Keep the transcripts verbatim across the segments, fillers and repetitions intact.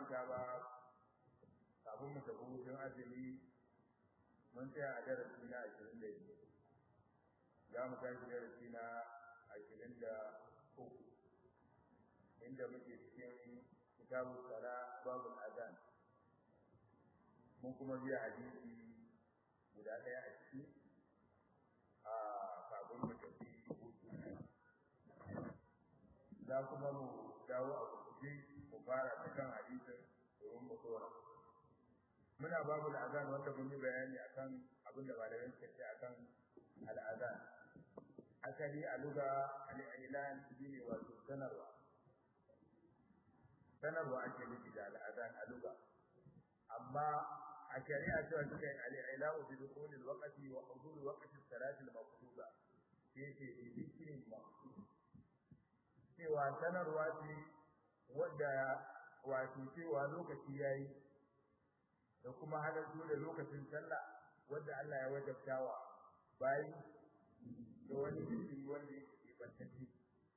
manta ba kafin mu tafi hutun azumi mun tsaya a darasi na ashirin da biyu za mu tashi darasi na ashirin da uku inda muke cikin kitabu sala babu azan mun kuma biya hadisi guda ɗaya a ciki a kafin mu tafi hutu za kuma mu dawo a kuɗi mu fara ta kan hadisin domin mu tsora muna babu al'azan wanda mun yi bayani akan abin da malamin suka ce akan al'azan asali a luga al-ilan shine wato sanarwa sanarwa ake nufi da al'azan a luga amma a shari'a cewa suka yi al-ilan bi dukhul al-waqti wa hudul waqti as-salat al-maqsuda yace bi dhikrin maqsud cewa sanarwa ce wanda wato cewa lokaci yayi da kuma halartu da lokacin sallah wanda Allah ya wajabtawa bai da wani jiki wanda yake bantacce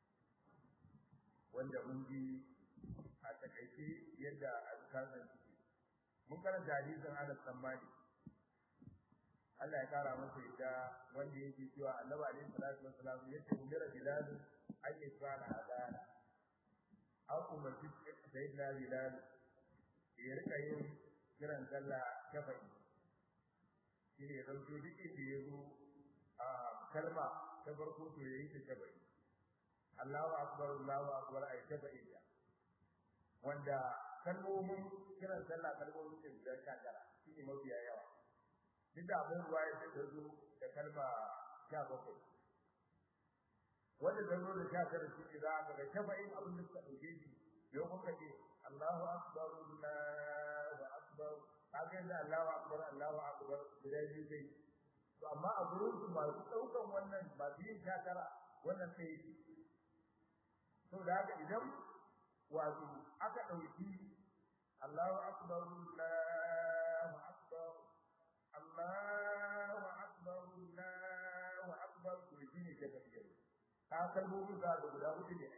wanda mun ji a takaice yadda alƙalan suke mun karanta hadisin Anas bin Malik Allah ya kara masa yadda wanda yake cewa Annabi alaihi salatu wassalam yace umira bilal an yasra al-adhan aw kuma sayyidina bilal ya rika yin kiran sallah kafai shine rauke duk da yazo a kalma ta farko to yayi ta kafai Allahu akbar Allahu akbar ay kafai wanda kalmomin kiran sallah kalmomin da guda sha tara shine mafi yawa duk da abin ruwaya da tazo da kalma sha bakwai wanda tazo da sha tara shi za ka ga kafai abin da suka dauke shi yau kuka ce Allahu akbar Allahu akbar kaga da Allahu akbar Allahu akbar guda biyu dai to amma a gurin su masu daukan wannan ba biyu shakara wannan sai to da haka idan wato aka dauki Allahu akbar Allahu akbar Allahu akbar Allahu akbar to shine ke tafiya ka kalmomi da guda hudu ne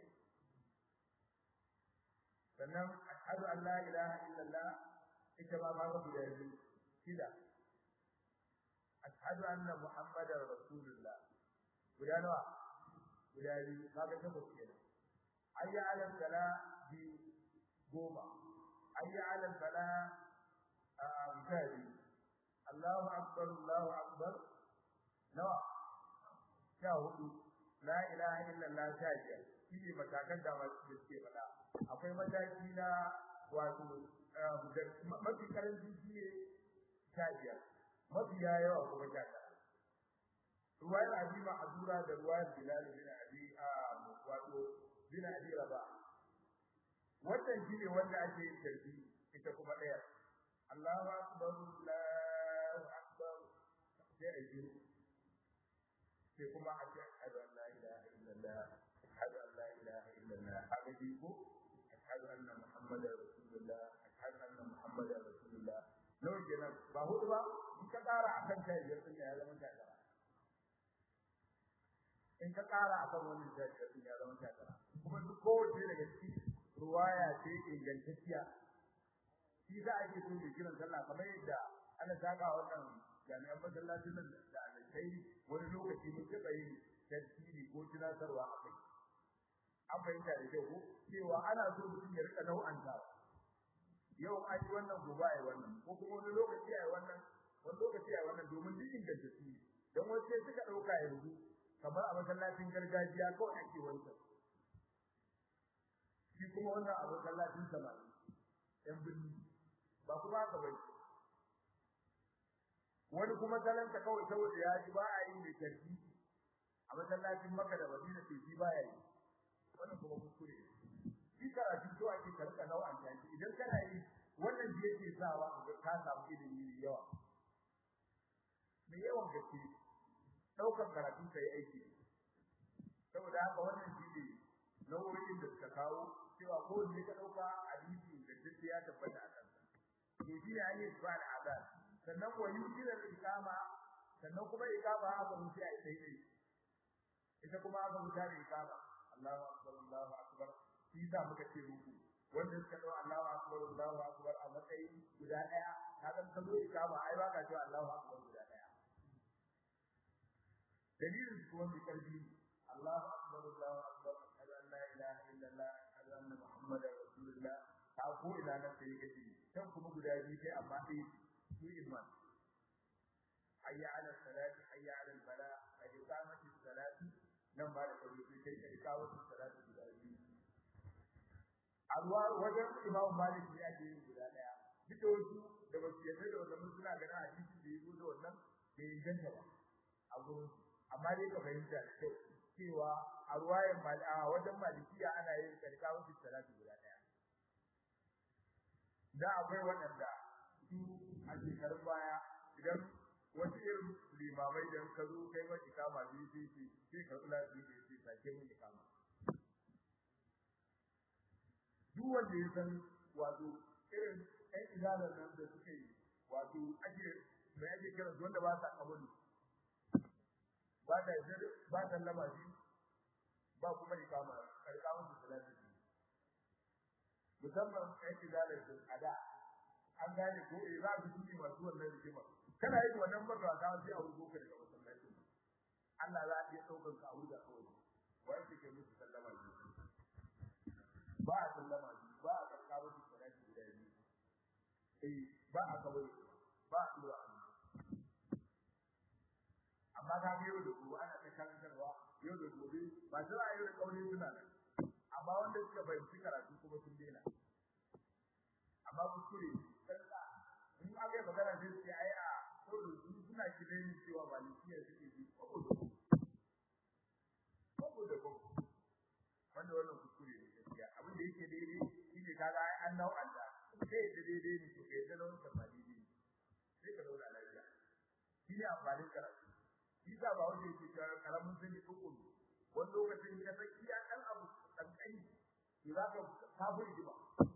sannan ashhadu an la ilaha illallah ita ba ma guda biyu shida ashhadu anna muhammadar rasulullah guda nawa guda biyu kaga ta ko kenan ayya ala sala bi goma ayya ala sala amsali Allahu akbar Allahu akbar nawa sha hudu la ilaha illallah sha biyar shine matakan da masu suke faɗa akwai mataki na wato mafi karanci shine sha biyar mafi yawa kuma sha tara ruwayar Abi Ma'zura da ruwayar Bilal bin Abi wato bin Abi Rabah wannan shine wanda ake yin tarbi ita kuma daya Allahu akbar Allahu akbar sai ayi sai kuma a ce ashhadu an la ilaha illallah ashhadu an la ilaha illallah haka ji ko ashhadu anna muhammadar rasulullah ashhadu anna muhammadar rasulullah nawa kenan ba hudu ba in ka kara akan kai ya sun ya zama takara in ka kara akan wannan sai ya zama takara kuma duk kowace daga cikin ruwaya ce ingantacciya shi za a yi so da kiran sallah kamar yadda Allah ta ga wannan jami'an masallacin da alkai wani lokaci mun taba yin tafsiri ko tunatarwa a kai an fahimta da kyau cewa ana so mutum ya rika nau'anta yau ai wannan gobe ai wannan ko kuma wani lokaci ai wannan wani lokaci ai wannan domin duk inganta su dan wace suka dauka yanzu kamar a masallacin gargajiya kawai ake wannan shi kuma wannan a masallacin samari ɗan birni ba kuma haka bane wani kuma talanta kawai saboda ya ji ba a yin da tarbi a masallacin Makka da Madina sai shi baya yi wannan kuma kuskure shi karatu to ake karka nau'an ta idan kana yi wannan da yake sawa ga ka samu ilimi ne yawa me yawan gaske daukar karatu kai aiki saboda haka wannan shi ne nau'in da suka kawo cewa ko ne ka dauka hadisi da duk ya tabbata a kansa to shi ne ayi subhana azan sannan wa yujira al-iqama sannan kuma iqama aka mutu ai sai sai ita kuma aka mutu da iqama Allahu akbar Allahu akbar shi da muka ce ruku wanda suka dau Allahu akbar Allahu akbar a matsayin guda daya kaga ka zo ikama ai ba ka cewa Allahu akbar guda daya dalilin ko wanda karbi Allahu akbar Allahu akbar ashhadu an la ilaha illallah ashhadu anna muhammadar rasulullah ta ko ina nan sai kace kan kuma guda biyu sai amma sai su iman hayya ala salati hayya ala al bala ay iqamati salati nan ba da kauri sai kai kawo salati guda biyu alwa wajen Imam Malik ne ake yin guda daya duk wasu da ba su yarda da wannan suna ganin hadisi da yazo da wannan da inganta ba a gurin amma dai ka fahimta da kyau cewa a ruwayan a wajen Malikiya ana yin karkawun salati guda daya da akwai wadanda su a shekarun baya idan wasu irin limamai da ka zo kai ma ikama biyu sai sai ka kula da shi sai sake mun ikama duk wanda ya san wato irin ɗan izalar nan da suke yi wato ake mai ake kira wanda ba sa kabulu ba da ba da lamaji ba kuma ikama karkamun su salati musamman ɗan izalar da ada an gane ko eh za su yi masu wannan rigima kana yin wannan barka ka sai a rubo ka daga masallaci Allah za ya daukar ka a wuda kawai wai kike musu sallama ne ba a sallama ba a karkawa su salati guda biyu eh ba a kawai ba a dora amma ka ga yau da gobe ana ta karantarwa yau da gobe ba za a yi da kauli suna nan amma wanda suka bayyana karatu kuma sun daina amma kuskure sarka in aka yi magana sai su ai a saboda su suna kiran cewa malikiya suke ji ko da ko da ko wanda wannan kuskure ne gaskiya abin da yake daidai shine kaga ai an nau Allah sai da daidai ne to kai da nan ka fadi ne sai ka daura lafiya shine amfanin karatu shi da ba wanda yake cewa karamin sun yi kokon wani lokacin ka saki ya dan abu dan kai to zaka kafiri ji ba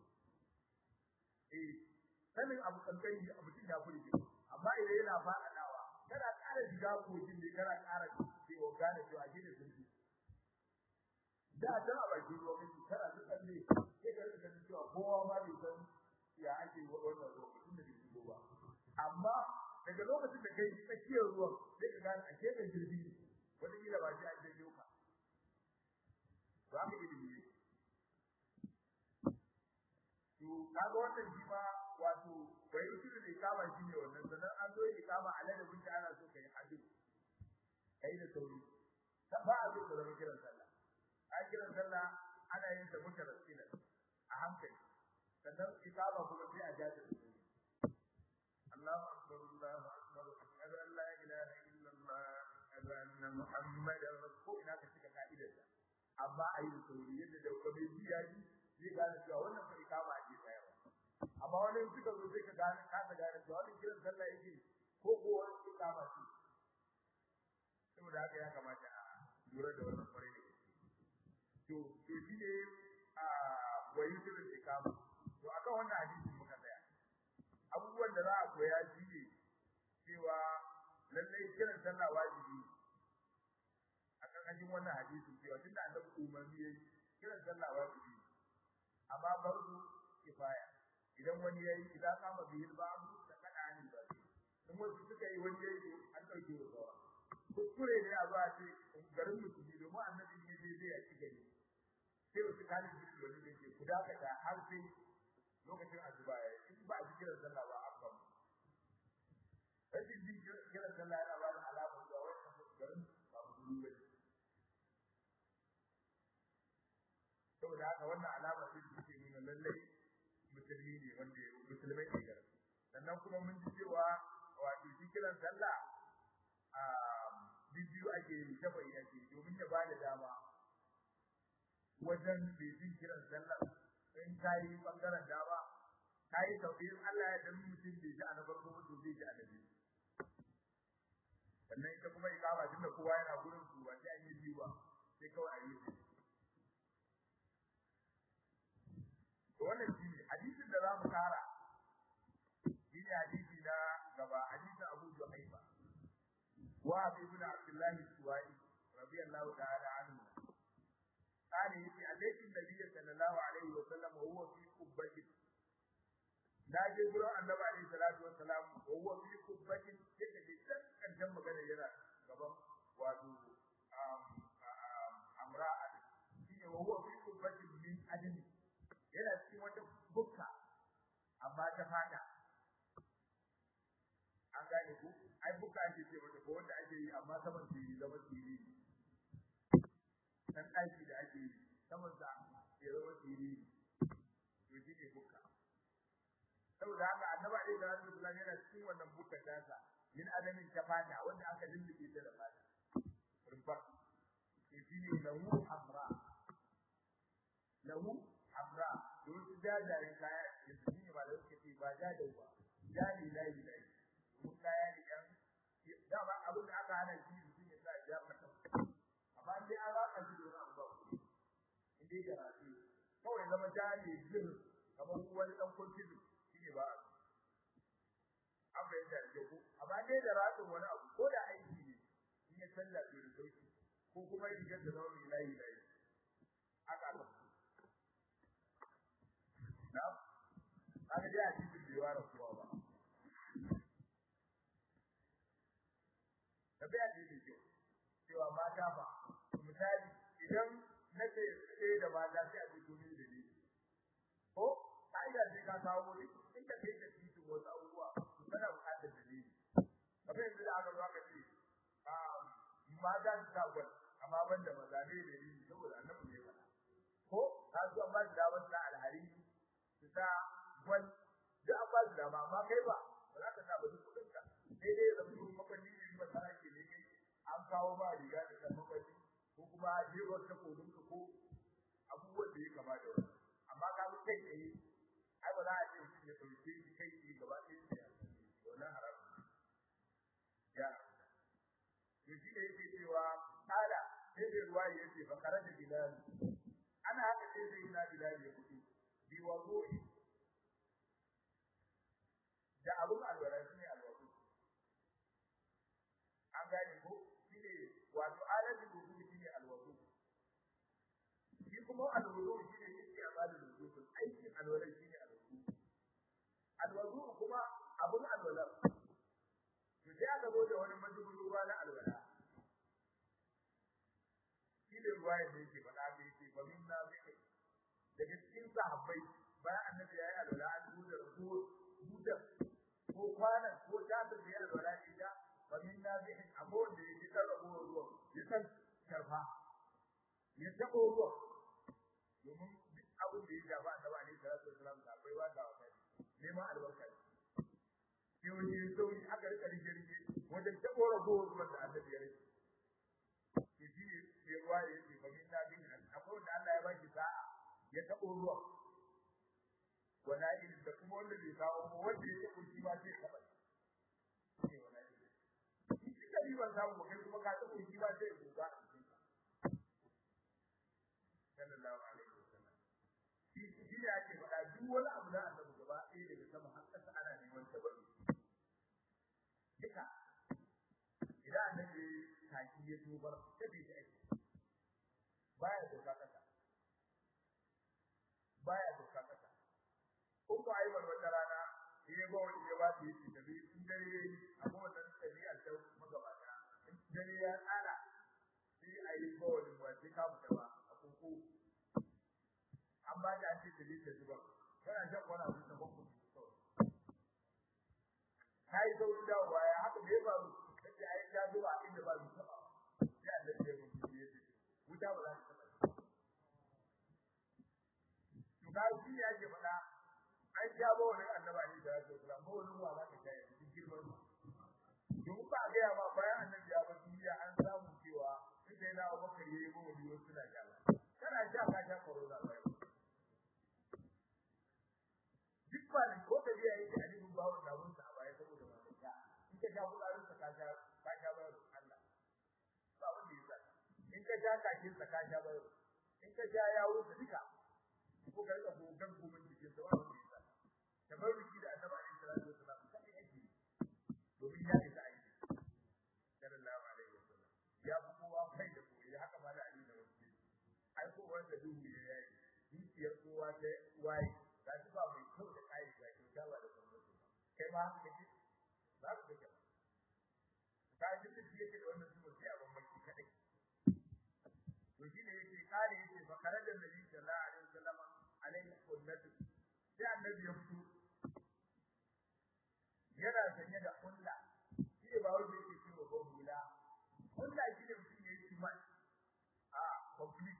eh sanin abu kankan abu tin ya furi amma idan yana fada dawa kana ƙara diga kojin ne kana ƙara cewa gane cewa gine sun da dan a bakin lokaci kana duk kalle sai ka rika cewa kowa ma bai san ya ake wannan lokacin da bai zo ba amma daga lokacin da kai tsakiyar ruwan sai ka gane ake da jirgi wani kila ba shi an je ka to aka ilimi to kaga wannan shi ma wato bai yi da ikama shi ne wannan sannan an zo ikama alada bin ana so kai hadu kai da sauri ta ba a zo da kiran sallah a kiran sallah ana yin ta mutarasila a hankali sannan ikama kuma sai a jaje Allahu akbar Allahu akbar ashhadu an la ilaha illa Allah ashhadu anna muhammadar rasul ina ka cika ka'idar amma ayi da sauri yadda da kuma biya ji zai gane cewa wannan fa ikama ake tsayarwa amma wani suka zo sai ka gane ka ta gane cewa wannan kiran sallah yake ko ko wani ikama ce saboda haka ya kamata a lura da wannan kwarai da to to shi ne a wayin kiran ikama to akan wannan hadisi muka tsaya abubuwan da za a koya shi ne cewa lallai kiran sallah wajibi a karkashin wannan hadisi cewa tunda annabi umarni yayi kiran sallah wajibi amma farzu kifaya idan wani yayi idan kama bihil babu da kada ni ba in wasu suka yi wani yayi an dauke wa gawa kuskure ne a zuwa ce garin musulmi domin annabi ne zai zai a ci gari sai wasu kali su wani ne ke ku dakata har sai lokacin azuba ya in ba a kiran sallah ba a kan rashin jin kiran sallah yana ba da alama ga wannan garin ba musulmi ba saboda haka wannan alama ce da take nuna lallai musulmi ne wanda musulmai ne garin sannan kuma mun ji cewa wato kiran sallah a bidiyo ake yi ta bayyana ce domin ya bada dama wajen bidin kiran sallah in kai bangaren dama kai tauhid Allah ya dan mutum bai ji a na farko ba to zai ji a nabi sannan ita kuma ikama tunda kowa yana gurin su ba sai an yi biyu ba sai kawai a yi wannan shine hadisin da zamu kara shine hadisi na gaba hadisin Abu Juhayfa wa ibn Abdullah al-Suwai radiyallahu ta'ala anhu قال يتي عليك النبي صلى الله عليه وسلم وهو في da je gurin annabi alaihi salatu wassalam wa huwa fi kubbatin yake da kan magana yana gaban wato amra'a shine wa huwa fi kubbatin min adami yana cikin wata bukka amma ta fata an gane ku ai bukka ake ce mata ko wanda ake yi amma saman tiri zama tiri dan aiki da ake yi saman sa ya zama tiri to shi ne bukka saboda haka annabi alaihi salatu wasallam yana cikin wannan bukka tasa min adamin ta fata wanda aka lulluke ta da fata rubar to shi ne lahu amra lahu amra don su jajayen kaya yanzu shi ne ba da suke ce ba jajau ba jani layi layi mun kaya ne yan dama abin da aka hana shi shi ne sa ja mata amma dai an raka shi da wani abu ba indai da rafi kawai zama jani jin kamar wani dan kurkiji shi ne ba an bayyana da ku amma dai da ratin wani abu ko da aiki ne in ya canza da sauki ko kuma rigar da zaune layi layi aka aka na aka ji a cikin biwa da kuwa ba tabi'a ce ne ce cewa mata ba misali idan nake sai da mata sai a cikin min da ni ko kaida sai ka kawo ne in ka kai da cikin wasu abubuwa kana buƙatar dalili kamar yanzu da aka zo aka ce ah mata ta gwal amma banda maza ne da ni saboda annabi ne faɗa ko ka zo amma da wata alhari ta gwal da an ba su dama amma kai ba ba za ka sa ba duk kudin ka sai dai da mutum makwalli ne ba tsara ke ne kai an kawo ba riga da kan makwalli ko kuma jewar ta kodin ka ko abubuwan da ya kama da wani amma ka ga kai tsaye ai ba za a ce mutum ya sauke shi kai tsaye gaba ɗaya da ya wannan haram ya to shi ne yake cewa ala sai da ruwa yake fa karaja bilal ana haka sai da ina bilal ya fito bi wudu'i da abun alwala shine alwudu an gane ko shine wato alatu wudu shine alwudu shi kuma alwudu shine yake amana da wudu aikin alwala shine alwudu alwudu kuma abun alwala to sai aka zo da wani majibin ruwa na alwala shi ne ruwa da yake faɗa da yake fa minna bi daga cikin sahabbai bayan annabi yayi alwala an buɗe ruwa buɗe ko kwana ko ta da yayi alwala ida fa minna bi abu da yake da ruwa ruwa ya san karfa ya tabo ruwa domin duk abin da ya gaba annabi alaihi salatu wasallam da akwai wanda wata ne ma albarka ne wani sauri aka rika rige wajen tabo ruwa da annabi ya rike shi ne sai ruwa yake fa minna bi akwai wanda Allah ya ba shi sa'a ya tabo ruwa wala ilin da kuma wanda bai kawo ko wanda ya tabo shi ba sai kaba ne wala ilin shi kai ban samu kai kuma ka tabo shi ba sai goga sallallahu alaihi wasallam shi shi ya ce fada duk wani abu da Allah gaba ɗaya daga sama har ƙasa ana neman tabarru duka idan annabi taki ya dubar sai bai ta aiki baya doka kasa baya doka kasa ko ba ai wata rana sai ba wani ya ba shi shi da bi in dare abu wannan tabi'a ta magabata in dare ya tsara sai ai ba wani ba sai ka fita ba a kunku amma da ake tabi da zuba kana jan wani abu da bakku kai zo da waya haka bai ba sai ai ta zuba inda ba su taba sai Allah ya rubuce shi wuta ba za ta taba to ga shi ya ce fada an ja ba wani annabi ne da ya ce ba wani ruwa za ka kai cikin girman don ba ga ya ba bayan annabi ya ba duniya an samu cewa sai na Abubakar yayi ba wani wasu na ja kana ja ka ja corona ba duk ba ne ko da yayi da alibin bawo da mun sa baya saboda ba ta in ka ja kudarin sa ka ja ka ja ba Allah ba wanda ya in ka ja kakin sa ka ja ba in ka ja yawo da duka ko ga da gogan gomin cikin sa wanda ya da bai biki da annabi alaihi salatu wasallam sai ake domin ya isa aiki sallallahu alaihi wasallam ya fi kowa kai da koyi haka ma da ali da wasu ai ko wanda duhu ya yi dukiyar kowa ta waye ga shi ba mai kyau da kai ga kyauta ba da kai ma haka kake za ka kake ka ji da shi yake da wannan su sai a bambanci kadai to shi ne yake kare yake fa karajan nabi sallallahu alaihi wasallam alaihi sunnatu sai annabi ya fito yana sanye da kulla shi ne ba wanda yake cewa ba hula kulla shi ne mutum yayi timat a complete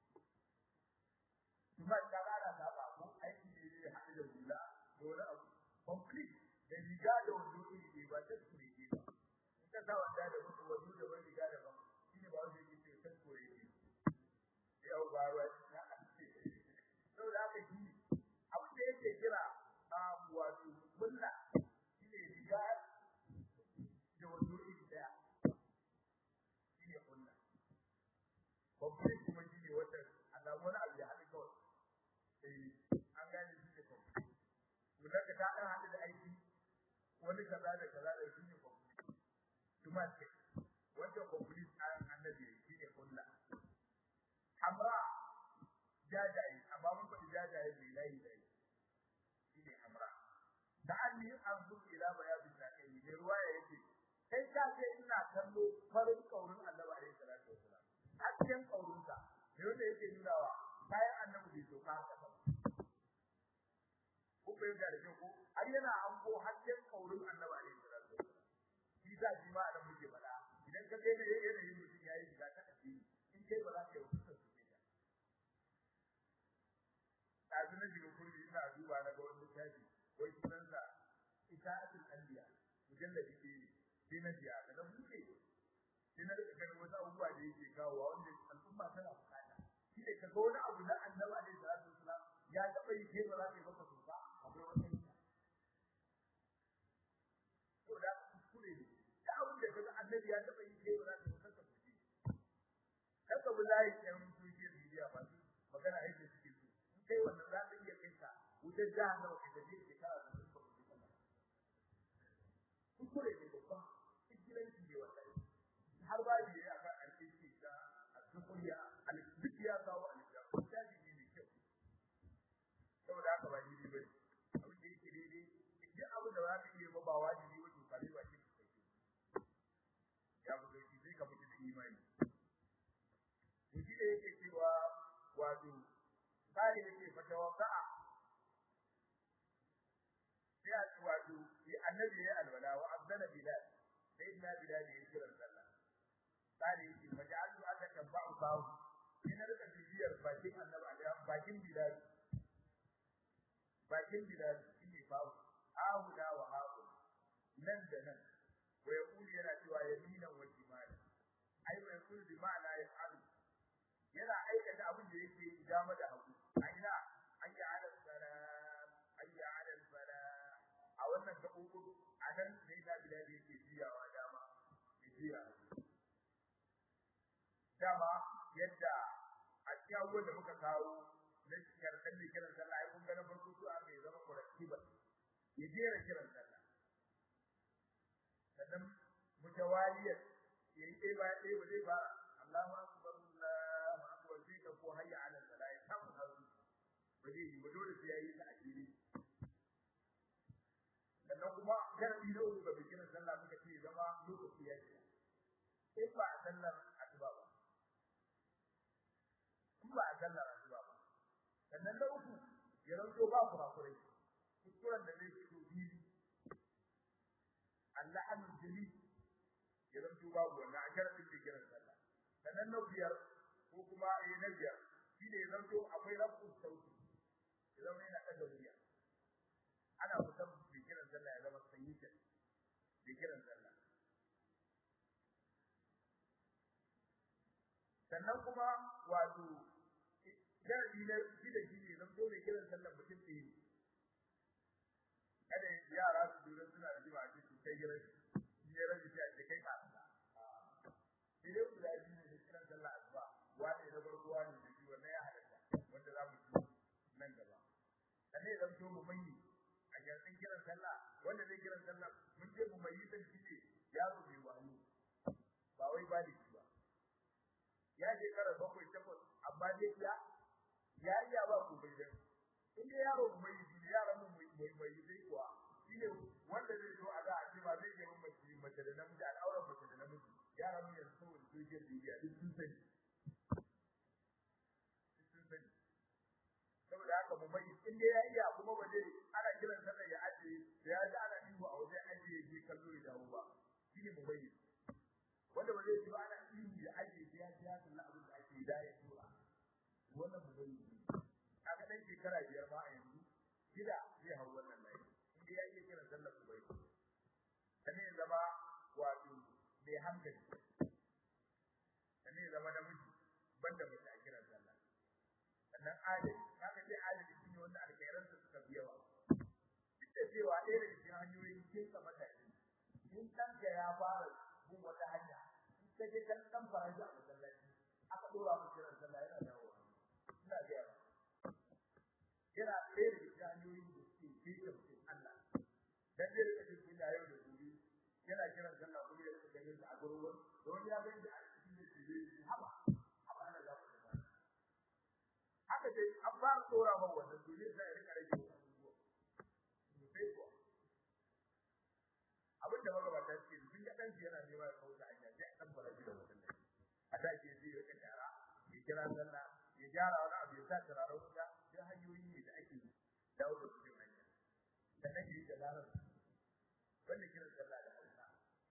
timat da rana ta ba ko aiki ne ya haɗu da hula dole abu complete da riga da wando ne ba ta kure ke ba in ka sa wanda da wando wando da wani riga da ba shi ne ba wanda yake cewa ta kure ke yau ba ruwa na to da aka yi abu da yake kira a wato kulla da wando iri daya shi ne kunna kwamfani kuma shi ne wata alamu wani abu da haɗu kawai eh an gane shi ne kwamfani kuna ka ta ɗan haɗu da aiki wani kaza da kaza da shi ne kwamfani kuma ce wancan kwamfani tsarin annabi shi ne kunna hamra jajaye amma mun faɗi jajaye bai layi layi shi ne hamra da anni anzu ila bayabi sakai ne ruwaya yake kai ka ce ina kallo farin kaurin Annabi alaihi salatu wasalam hakkin kaurin sa ne wanda yake nunawa bayan Annabi bai so ka haka ba ko bai da rike ko har yana ango hakkin kaurin Annabi alaihi salatu wasalam shi da shi ma da muke fada idan ka ga yanayin mutum yayi shiga ta addini in kai ba za ka yi wasu su ke da azuna jiga kurbi ina duba na ga wani tafi wai sunansa ita'atul anbiya mujalladi ke sai na biya daga buke sai na rika ganin wasu abubuwa da yake kawo wanda al'umma tana bukata shi ne kaga wani abu na annabi alaihi salatu wasalam ya taba yi kai ba za ka yi maka sofa akwai wata yi to da kuskure ne da abin da kaga annabi ya taba yi kai ba za ka yi maka sofa kaga billahi yan social media ba magana yake cikin su in kai wannan za ka iya kai ka wutar jahannama ka gaje ke kara da su kuskure ne babba ikilanci ne wannan har ba da yayi aka alƙi ta al-dunya al-biya kawo al-jannah tabi ne ne kyau saboda haka ba ni bane abin da yake daidai duk abu da za ka iya ba wajibi wato kare ba shi kake ya bu sai sai ka mutu da imani shi da yake cewa wato kare yake fatawaka sai a wato shi annabi ya alwala wa abdana bilal sayyidina bilal ya kira sallah sai yake maja'alu aka tabba'u bawo ina da bibiyar bakin annabi alaihi bakin bilal bakin bilal shine bawo ahuda wa haku nan da nan wa yaqulu yana cewa yamina wa shimala ai wa yaqulu bi ma'ana ya'alu yana aikata abin da yake dama da hagu aina ayya ala salam ayya ala salam a wannan gaɓoɓin a nan sai da bilal yake jiyawa dama ya jiya dama yadda a cikin da muka kawo na karkan da kiran sallah ai kun ga na farko su aka zama murattiba ya jera kiran sallah sannan mutawaliyar yayi dai ba dai ba dai ba Allahu akbar Allahu akbar sai ka ko hayya ala salah ya tafi hazu ba dai ba dole sai yayi ta akiri sannan kuma sharadi na uku ga bikin sallah muka ce zama lokaci ya ce in ba a sallar asuba ba in ba a sallar asuba ba sannan na uku ya ranto ba kurakurai kuskuren da zai fito biyu Allah an jili ya ranto babu wannan a sharadin da kiran sallah sannan na biyar ko kuma eh na biyar shi ne ranto akwai rabu sauti idan yana daga murya ana fitar da kiran sallah ya zama sayyida da kiran sallah sannan kuma wato sharadi na shi da shi ne ranto mai kiran sallah mutum ɗaya ne kada yara su dole suna da jiwa ce su kai gidan shi ya rage shi a kai ka idan ku da ji ne kiran sallah asuba wani da farko wani da shi wannan ya halatta wanda za mu ci nan gaba sannan zan to mu mani a garin kiran sallah wanda zai kiran sallah mun ce mu mai san shi ne yaro bai wani ba wai ba da shi ba ya je kara bakwai takwas amma dai ya ya iya ba ku bai da inda yaro mai yi yaran mu mai mai sai kuwa shine wanda zai zo a ga a ce ba zai yi mace mace da namiji al'aurar mace da namiji yaran mu yanzu saboda social media duk sun sani sun sani saboda haka mu bai in dai ya iya kuma ba zai ana kiran sallar ya aje da ya ji ana ihu a waje aje ya je kallo ya dawo ba shine mu bai wanda ba zai ji ana ihu ya aje ya ji ya kalla abin da ake da ya tura wannan mu bai kaga dan shekara biyar ba a yanzu gida zai hawo wannan layi in dai ya iya kiran sallar ku bai sannan ya zama wato mai hankali sannan ya zama namiji banda mace a kiran sallah sannan adali haka sai adali shine wanda alkhairansa suka fi yawa duk da cewa ɗaya daga cikin hanyoyin kinsa mutane in ɗanka ya fara bin wata hanya in ka je kan ɗan faraji a masallaci aka ɗora mu kiran sallah yana dawowa ina gaya yana ɗaya daga cikin hanyoyin da suke kinsa mutum Allah dan zai rika jin kunya yau da gobe yana kiran sallah kuma ya rika ganin sa a gurin wani don ya gani a cikin da shi zai haba haba ana za ku haka dai an ba tsora ba wannan dole sai ya rika rage abubuwa sai ko abin da magabata ce sun ga danki yana nema ya kauta hanya sai an fara shi da wannan a da ke zai rika gyara ya kira sallah ya gyara wani abu ya sa turaren wuta sai hanyoyi ne da ake dawo da cikin hanya da nake da larar wanda kiran sallah da Hausa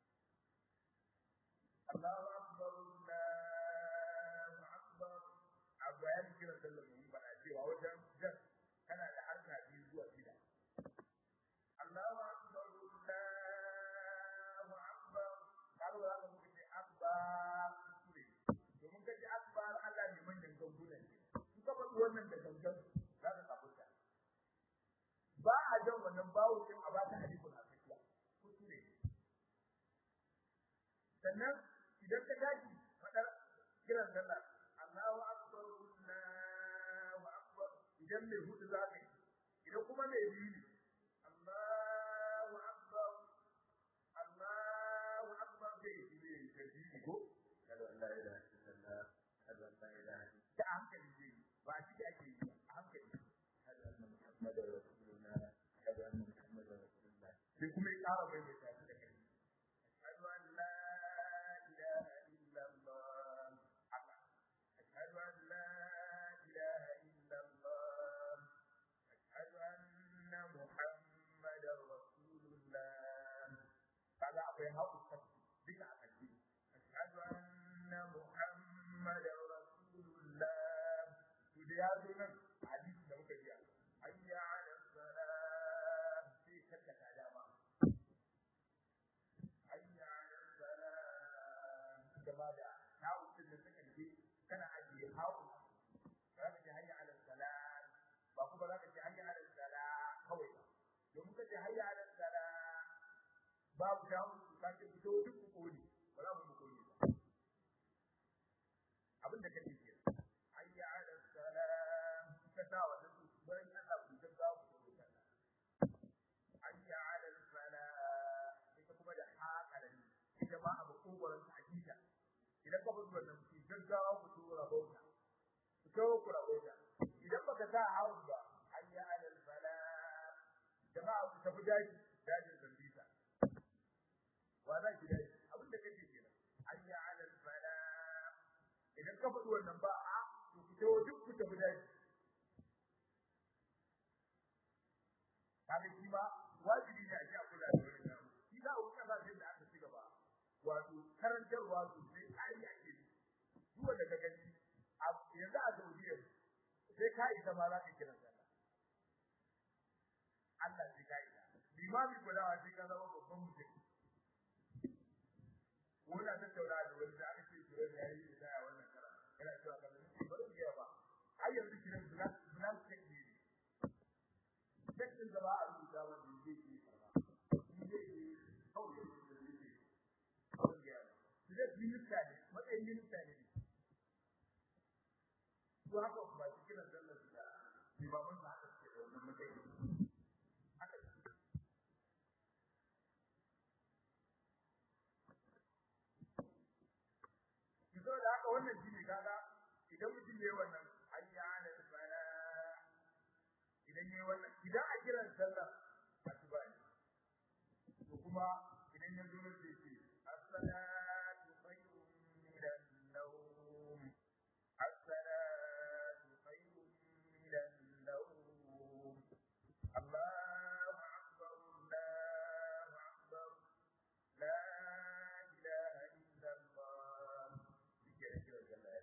Allahu akbar Allahu akbar abu ya kiran sallah mun ba cewa wajen jan kana da harka biyu zuwa shida Allahu akbar Allahu akbar har wa ka muke akbar kure domin kace akbar Allah ne manyan ganguna ne in ka faɗi wannan da gangan za ka kafuta ba a jan wannan bawo kin a ba ta hadithul afiya kure sannan idan ka dace fadar kiran sallah Allahu akbar Allahu akbar idan mai hudu za ka yi idan kuma mai biyu ne Allahu akbar Allahu akbar dai ne ka ji ko kada Allah ya dace sallah kada Allah ya dace ta hankali dai ba shi da ake yi a hankali kada annabi Muhammad rasulullah kada annabi Muhammad rasulullah sai kuma ya ƙara mai da tafi da kai ashhadu an la ilaha illa Allah ashhadu an la ilaha illa Allah ashhadu anna Muhammadar rasulullah kaga akwai haƙu duka a kaji ashhadu anna Muhammadar rasulullah to da yazo nan hadisi da muka ji hayya ala salat sai kaka ta dama hayya ala salat gaba da haƙu da suka ji kana ajiye haƙu zaka ji hayya ala salat ba kuma zaka ji hayya ala salat kawai ba domin kace hayya ala salat babu dawo kake fito duk kokoli ba za mu kokoli ba abinda kake ce hayya ala salat ka ta wa duk bayan Allah ku da ga ku da hayya ala salat ita kuma da haƙalan ita ba abu kokoran ta hakika idan ka fito wannan ki gaggawa ku tura bauta ku kawo ku rabota idan baka sa hawo ba hayya ala salat jama'a ku tafi daji dajin zambita wa za ki dai abin da kake kenan hayya ala salat idan ka faɗi wannan ba a to ku tawo duk ku tafi daji kaga shi ma wajibi ne a ji a kula da wannan shi da wani kasashen da aka ci gaba wato karantarwa sosai tsari ake yi duk wanda ka gani yanzu a Saudiya sai ka isa ma za ka kira sallah Allah sai ka isa limami gudawa sai ka zama babban mutum wannan tattauna da wani da aka ce kira da yayi da wannan kara yana cewa kan ni ba zan ga ba ai yanzu kiran black black check ne section da ba a rubuta ba da yake yi ba ni dai kawai da yake kawai ga shi da minista ne matsayin minista ne to haka ba shi kiran sallar da ni ba mun haka ce da wannan matsayi haka kizo da haka wannan shine kaga idan mutum yayi wannan hayya ala sala idan yayi wannan idan a kiran sallar asuba ne kuma idan ya zo da ce as-salatu khayrun minan nawm as-salatu khayrun minan nawm Allahu akbar Allahu akbar la ilaha illa Allah dike da Allah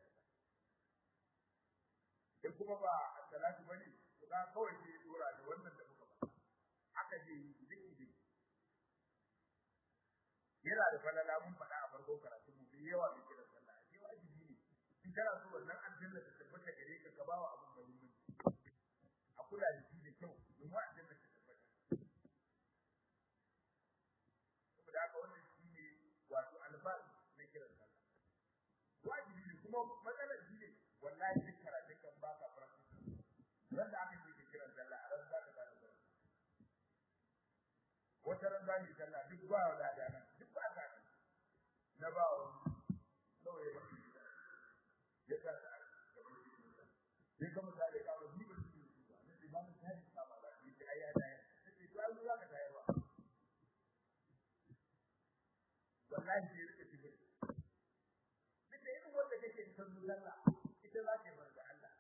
in kuma ba as-salatu bane to ka kawai ke dora da wannan da muka ba aka je ziki ziki yana da falala mun faɗa a farko karatu mu bi yawa da kiran sallah shi wajibi ne in kana so wannan aljanna ta tabbata gare ka ka bawa abun muhimmanci a kula da shi da kyau domin aljanna ta tabbata saboda haka wannan shine wato alfaz na kiran sallah wajibi ne kuma matsalar shi ne wallahi duk karatun kan baka practice wanda aka yi kiran sallah a ran za ka gane wata ran za ni sallah duk ba da dana duk ba ta na ba wa kawai ba ya ka ta ya ga mutane ka ba ni ba su ba ne ba mun tare ka ba ba ni ai ya dai sai to ai za ka tayar ba wallahi sai rike shi ba duk da irin wanda kake son sallah ita za ta bar da Allah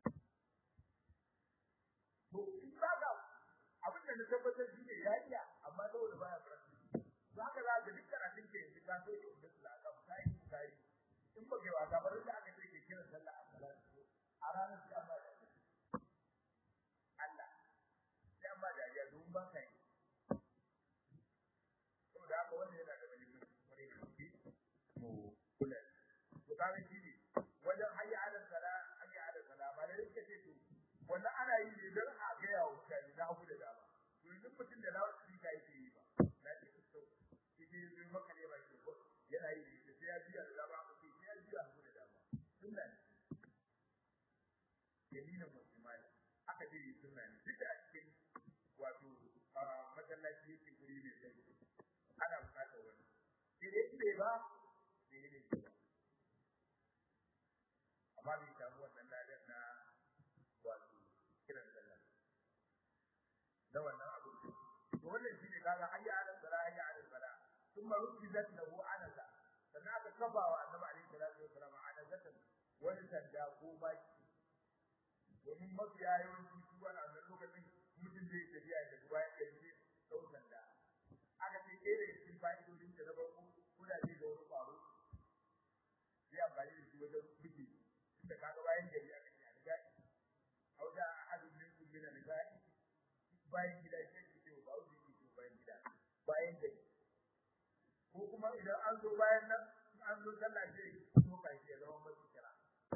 to in ba ga abin da na tabbatar shi ne ya iya amma saboda baya practice zaka za ka duk karatun ke yanzu ka so ki da su aka kai kai in ba ke wasa ba da aka ce ke kira sallah a salatu a ranar da ba Allah sai amma da ya don ba kai saboda haka wannan yana da muhimmanci kwarai da gaske mu kula to kawai shi ne wajen hayya ala sala hayya ala sala ba da yake ce to wannan ana yi ne don a ga yawo kai na hagu da dama to duk mutum da lawa shi kai yake yi ba na ce to shi ne maka ne ba shi ko yana yi ne sai ya biya da dama ko sai ya biya hagu da dama sunna dalilin musulmai aka ce sunna ne duk da cikin wato masallaci yake guri ne sai ana bukatar wani sai dai bai ba sai ne ba amma bai samu wannan ladan na wato kiran sallah da wannan abu to wannan shine kaga hayya ala sala hayya ala sala thumma rujizat lahu anasa sannan aka kafa wa annabi alaihi salatu wasallam anazatan wani sanda ko baki domin mafiya yawanci su wannan lokacin mutum zai tafiya da bayan da yake sau sanda aka ce ɗaya daga cikin fa'idodin da na farko kuna ji da wani faru sai amfani da shi wajen biki da kaga bayan gari aka ce a riga au da ahadun minkum min al-ghaibi bayan gida ke ce ba wuce ke bayan gida bayan gari ko kuma idan an zo bayan nan an zo sallah ce ko kai ya zama masu kira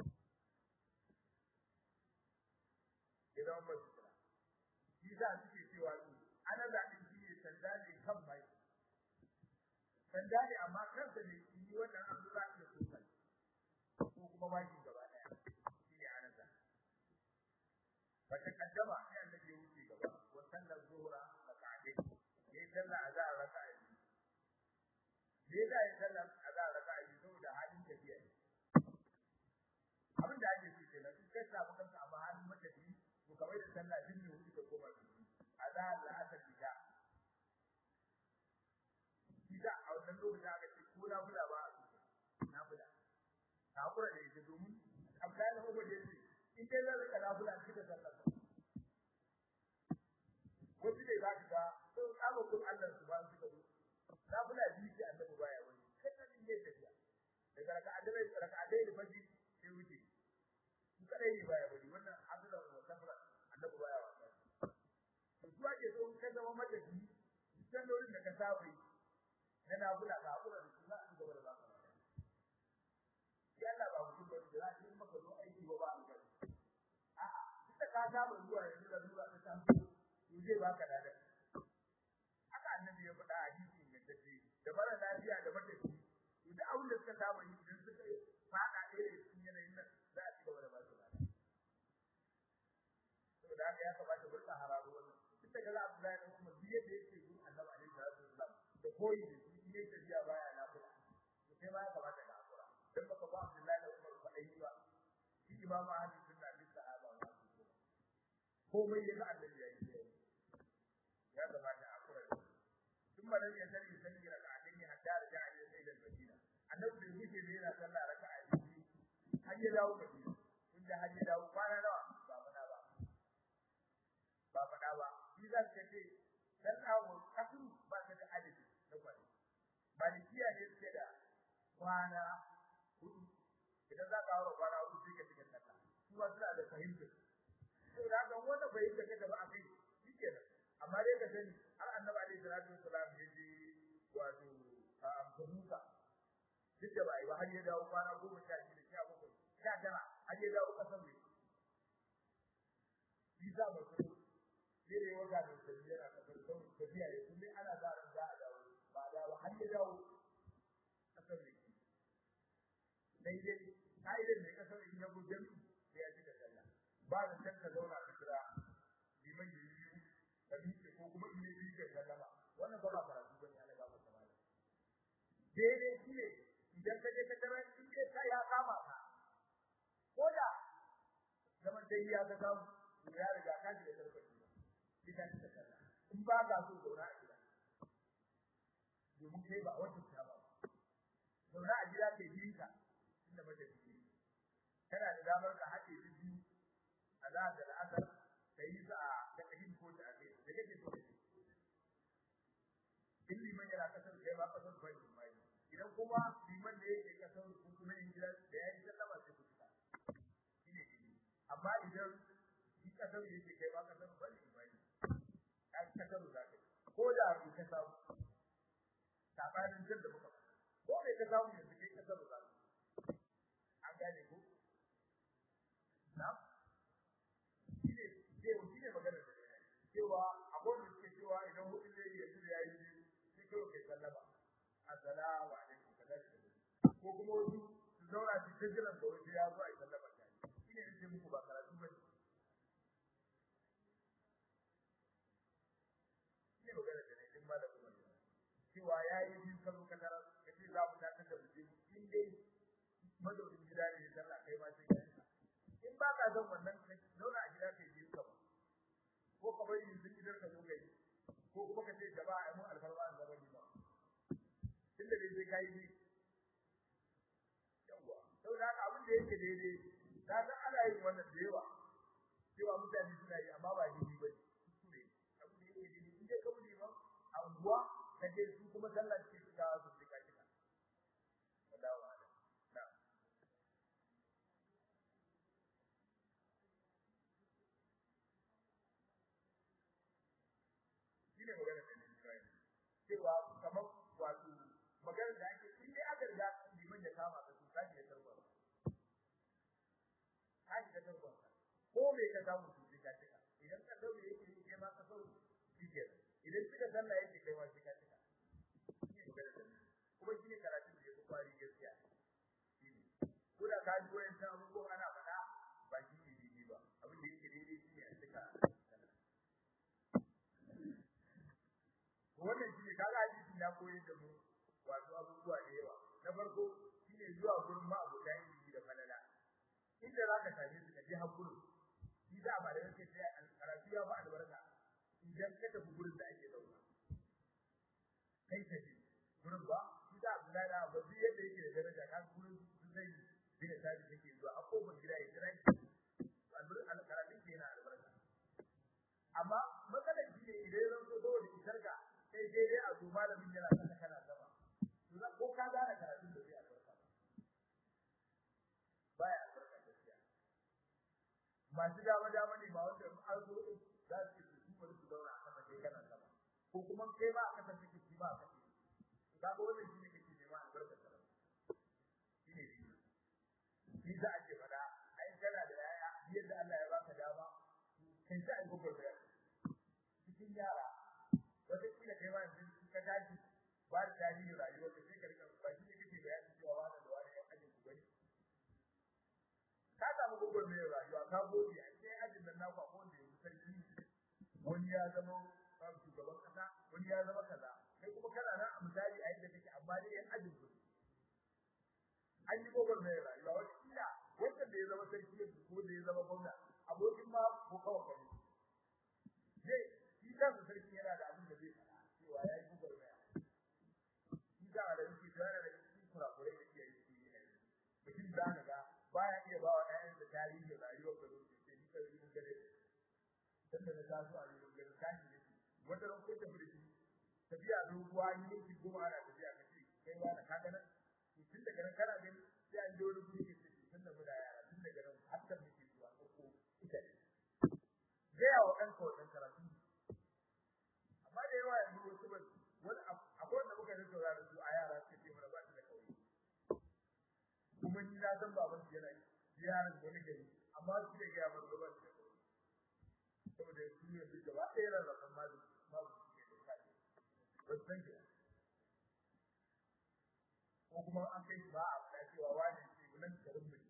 idan ba su kira shi za su ce cewa ana da shi ne sanda ne kan bai sanda ne amma kansa ne shi wannan an zo za a so kai ko kuma baki gaba daya shi ne ana da wata kaddama sai annabi ya wuce gaba wa sallar zuhra rak'atayn yayin sallar azhar rak'atayn dai da yayin sallar azhar rak'atayn saboda halin tafiya abin da ake so kenan in ka samu kanka a halin matafi to kawai da sallah din ne wuce ka koma azhar la'asar isha ida a wannan lokacin aka ce ko na bula ba na bula na kura da yake domin Abdullahi da Umar yace in dai zai ka na bula kika sallar wasu ne za ka ga sun kama kun Allah su ba su ga na bula biki annabi baya wani kai nan ne tafiya daga raka adai raka adai da faji sai wuce su kadai ne baya wani wannan Abdullahi wa sabra annabi baya wani to zuwa ke so ka zama madadi dan lorin da ka sabai yana bula ka hakura da shi za a gaba da zaka ya Allah ba mutum ba da za a maka zo aiki ba ba alƙali a'a duk ka saba zuwa yanzu da zuwa ta san to zai baka ladan haka annabi ya faɗa hadisi mai tace da mara lafiya da matafi to da abin da suka saba yi idan suka fada ɗaya cikin yanayin nan za a ci gaba da ba su ladan saboda haka ya kamata burka hararo wannan duk da ga Abdullahi da Umar biye da yake gurin Annabi alaihi salatu wasallam da koyi da shi ne tafiya baya lafiya to sai ma ya kamata ka hakura dan baka ba Abdullahi da Umar ba dai ba shi imamu ahli sunna bi sahaba ba komai yana Annabi ya yi ya kamata a hakura da kuma kuma da ya sani sani raka'atayn hatta raja'a ila al-madina annabi bai wuce da yana sallah raka'a biyu har ya dawo madina kun da har ya dawo kwana nawa ba fada ba ba fada ba shi zan ce sallahu kasru ba ta da adadi na kwani malikiya ne suke da kwana hudu idan za ka haura kwana hudu sai ka shiga sallah kuma suna da fahimta to da ga wanda bai ka da ba a kai shikenan amma dai ka sani har annabi alaihi salatu wassalam ya ji wato a amfanuka duk da bai ba har ya dawo kwana goma sha shida sha bakwai sha tara har ya dawo kasan ne bisa ba su sai dai wanda da sai yana kasar sau tafiya ya kuma ana da ran da dawo ba da har ya dawo kasar ne dai dai kaidan ne kasar in ya go jami'i sai ya cika sallah ba da tanka zauna ka kira liman yi kabi ko kuma in yi ka sallama wannan ba ba karatu bane Allah ga masa mala daidai shine idan ka je ka tarar in dai ka ya kama ka koda zaman dai ya ga samu ya riga ka ji da tarbaci idan ka sallah in ba ga so zauna a gida domin kai ba wata ta ba zauna a gida kai dinka inda mace take kana da damar ka haɗe biyu azan da al'asar kai za ka tafi ko ta ake da kake so in liman yana kasar kai ba kasar bai mai idan kuma liman da yake kasar ku kuma in gida da yayi sallama sai ku fita shine shine amma idan shi kasar yake kai ba kasar bai mai kan kasar da kai ko da ku ka samu sabanin da muka ko kai ka samu yanzu kai kasar da kai an gane ku na shine shine magana da cewa abun da ke cewa idan mutum zai yi yanzu yayi sai kai kai sallama assalamu alaikum kaza ko kuma wasu su zauna su tajiran da wani ya zo a sallama ta shine ne muku ba karatu ba ne magana da ne din malamin cewa yayi bin kallo kadara kace za mu dace da mutum in dai madaurin gida ne sallah kai ma sai kai in ba ka san wannan zauna a gida kai ji ka ba ko ka bari yin gidan ka zo kai ko kuma ka ce jama'a mun alfarma an zama ba inda dai sai kai ne yawa saboda haka abin da yake daidai da ga ana yin wannan da yawa cewa mutane suna yi amma ba daidai ba ne abin da yake daidai in dai ka bude ba anguwa kaje su kuma sallar ce suka su suka kika wallahi na shine magana da Isra'ila cewa kamar wato magana da ake in dai aka riga liman ya kama ka sai ka tarba haji da tarba ko me ka samu su ka cika idan ka daure yake kai ma ka sauri kike idan kika sallah yake kai ma kika cika shine magana da kuma shine karatu da yake kwari gaskiya shine ko da ka ji wayan ta ko ana faɗa ba shi ne daidai ba abin da yake daidai shine a cika wannan shine kaga hadisi ya koyi da mu wato abubuwa da yawa na farko shine zuwa gurin ma abokan yi da falala inda zaka same su kaje hakuri shi da ba da yake sai karatu ya ba albarka idan ka tafi gurin da ake zauna kai ka ji gurin ba shi da Abdullahi da Abu yadda yake da daraja kan gurin zai bi da tabi take zuwa a kofar gida ya kira shi al-karatu ke yana albarka amma matsalar shi ne idan ran so da isarka sai dai dai a zo malamin yana kana kana sama to ko ka gane karatun da zai albarka baya albarka gaskiya masu dama dama ne ba wanda an zo din za su ci su bari su daura a kasa kai kana sama ko kuma kai ba a kasa kake ci ba a kasa ka ga wannan shine kake nema albarka karatu shine shi za a ce fada ai kana da yaya yadda Allah ya baka dama kai sai gobe da cikin yara wata kila kai ma yanzu ka tashi ba da tarihi rayuwar ka sai ka rika ba shi ne kake bayani cewa wani da wani ya ajin ku bane ka samu gobe mai rayuwa ka gode a sai ajin nan naku ko wanda yake sarki wani ya zama shugaban kasa wani ya zama kaza kai kuma kana nan a misali a yadda kake amma dai yan ajin ku an yi gobe mai rayuwa wata kila wanda da ya zama sarki ko da ya zama gwamna abokin ma ko kawai kai sai shi kansa sarki yana da abin da zai fara cewa yayi gobe mai da na taso a yau ga tashi ne wata ran ko tafi da shi tafiya doguwa ne ki goma ana tafiya kace kai wa da kaga nan tun daga nan kana gani sai an je wani guri ke tun da muna yara tun daga nan har kan muke zuwa ko ita gaya wa ɗanka wannan karatu amma da yawa yanzu wasu ba wani akwai wanda muka yi saurara su a yara suke ce mana ba shi da kauye kuma ni na san baban shi yana yaran wani gari amma su ke gaya mana ba shi da kauye saboda su ne duk gaba ɗaya rarrafan ma ma su ke da kai ba su san ke ko kuma an kai shi ba a faɗa cewa wani ce nan garin mu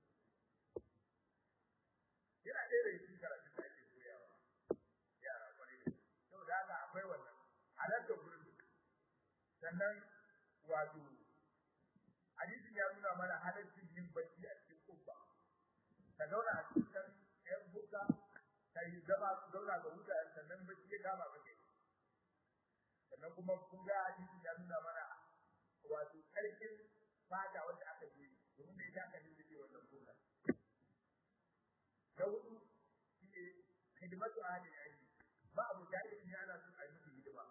yana ɗaya da shi karatu da ake koyawa yara kwarai saboda haka akwai wannan halarta gurin sannan wato hadisin ya nuna mana halaccin yin bacci a cikin kubba ka zauna a cikin ɗayan bukka ka yi zama zauna ga wuta sannan bacci ya kama ka kai sannan kuma kun ga hadisin ya nuna mana wato ƙarfin fata wanda aka yi domin da ita aka yi ce wannan bukka da hudu shi ne hidimatu ahli ilmi ba abu da ilmi ana son a yi hidima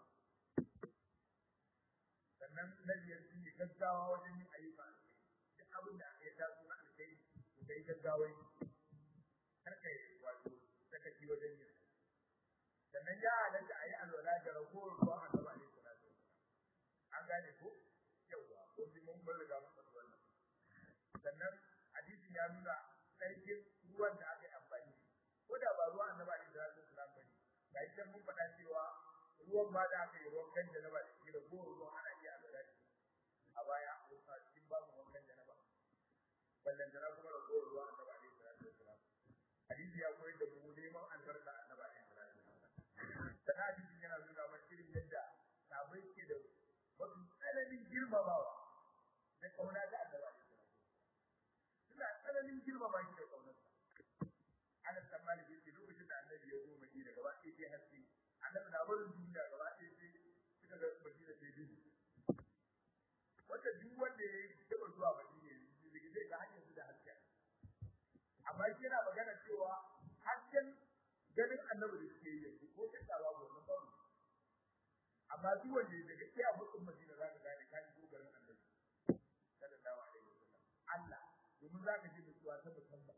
sannan na biyar shi ne gaggawa wajen yin ayyuka duk abin da aka yi taso na alkai to kai gaggawa har kai wato sakaci wajen yin sannan ya halatta a yi alwala da ragowar ruwan annabi alaihi salatu an gane ko yawa ko bi mun bar riga mun faɗi wannan sannan hadisin ya nuna sarkin ruwan da aka yi amfani ko da ba ruwan annabi alaihi salatu wasallam bane ga ita mun faɗa cewa ruwan ba da aka yi ruwan kan da ba shi da goro ruwan ana iya alwala a baya ko a cikin babu wankan da ba ballan da kuma da goro ruwan annabi alaihi salatu wasallam hadisi ya koyar da mu neman albarka annabi alaihi salatu wasallam sana hadisi yana nuna mana irin yadda sabai ke da wasu tsananin girmamawa da kauna da annabi alaihi salatu wasallam suna tsananin girmama shi da kaunarsa ana tsammani yake lokacin da annabi ya zo Madina gaba ɗaya sai haske annabi na barin duniya gaba ɗaya sai suka ga Madina sai duhu wanda duk wanda ya taba zuwa Madina zai zai ga hanyar su da haske amma shi yana magana cewa hasken ganin annabi da suke yi yanzu ko ta tsawa ko na babu amma duk wanda ya daga iya mutum Madina za ka gane kai ko garin annabi sallallahu alaihi wasallam Allah domin za ka ji mutuwa ta musamman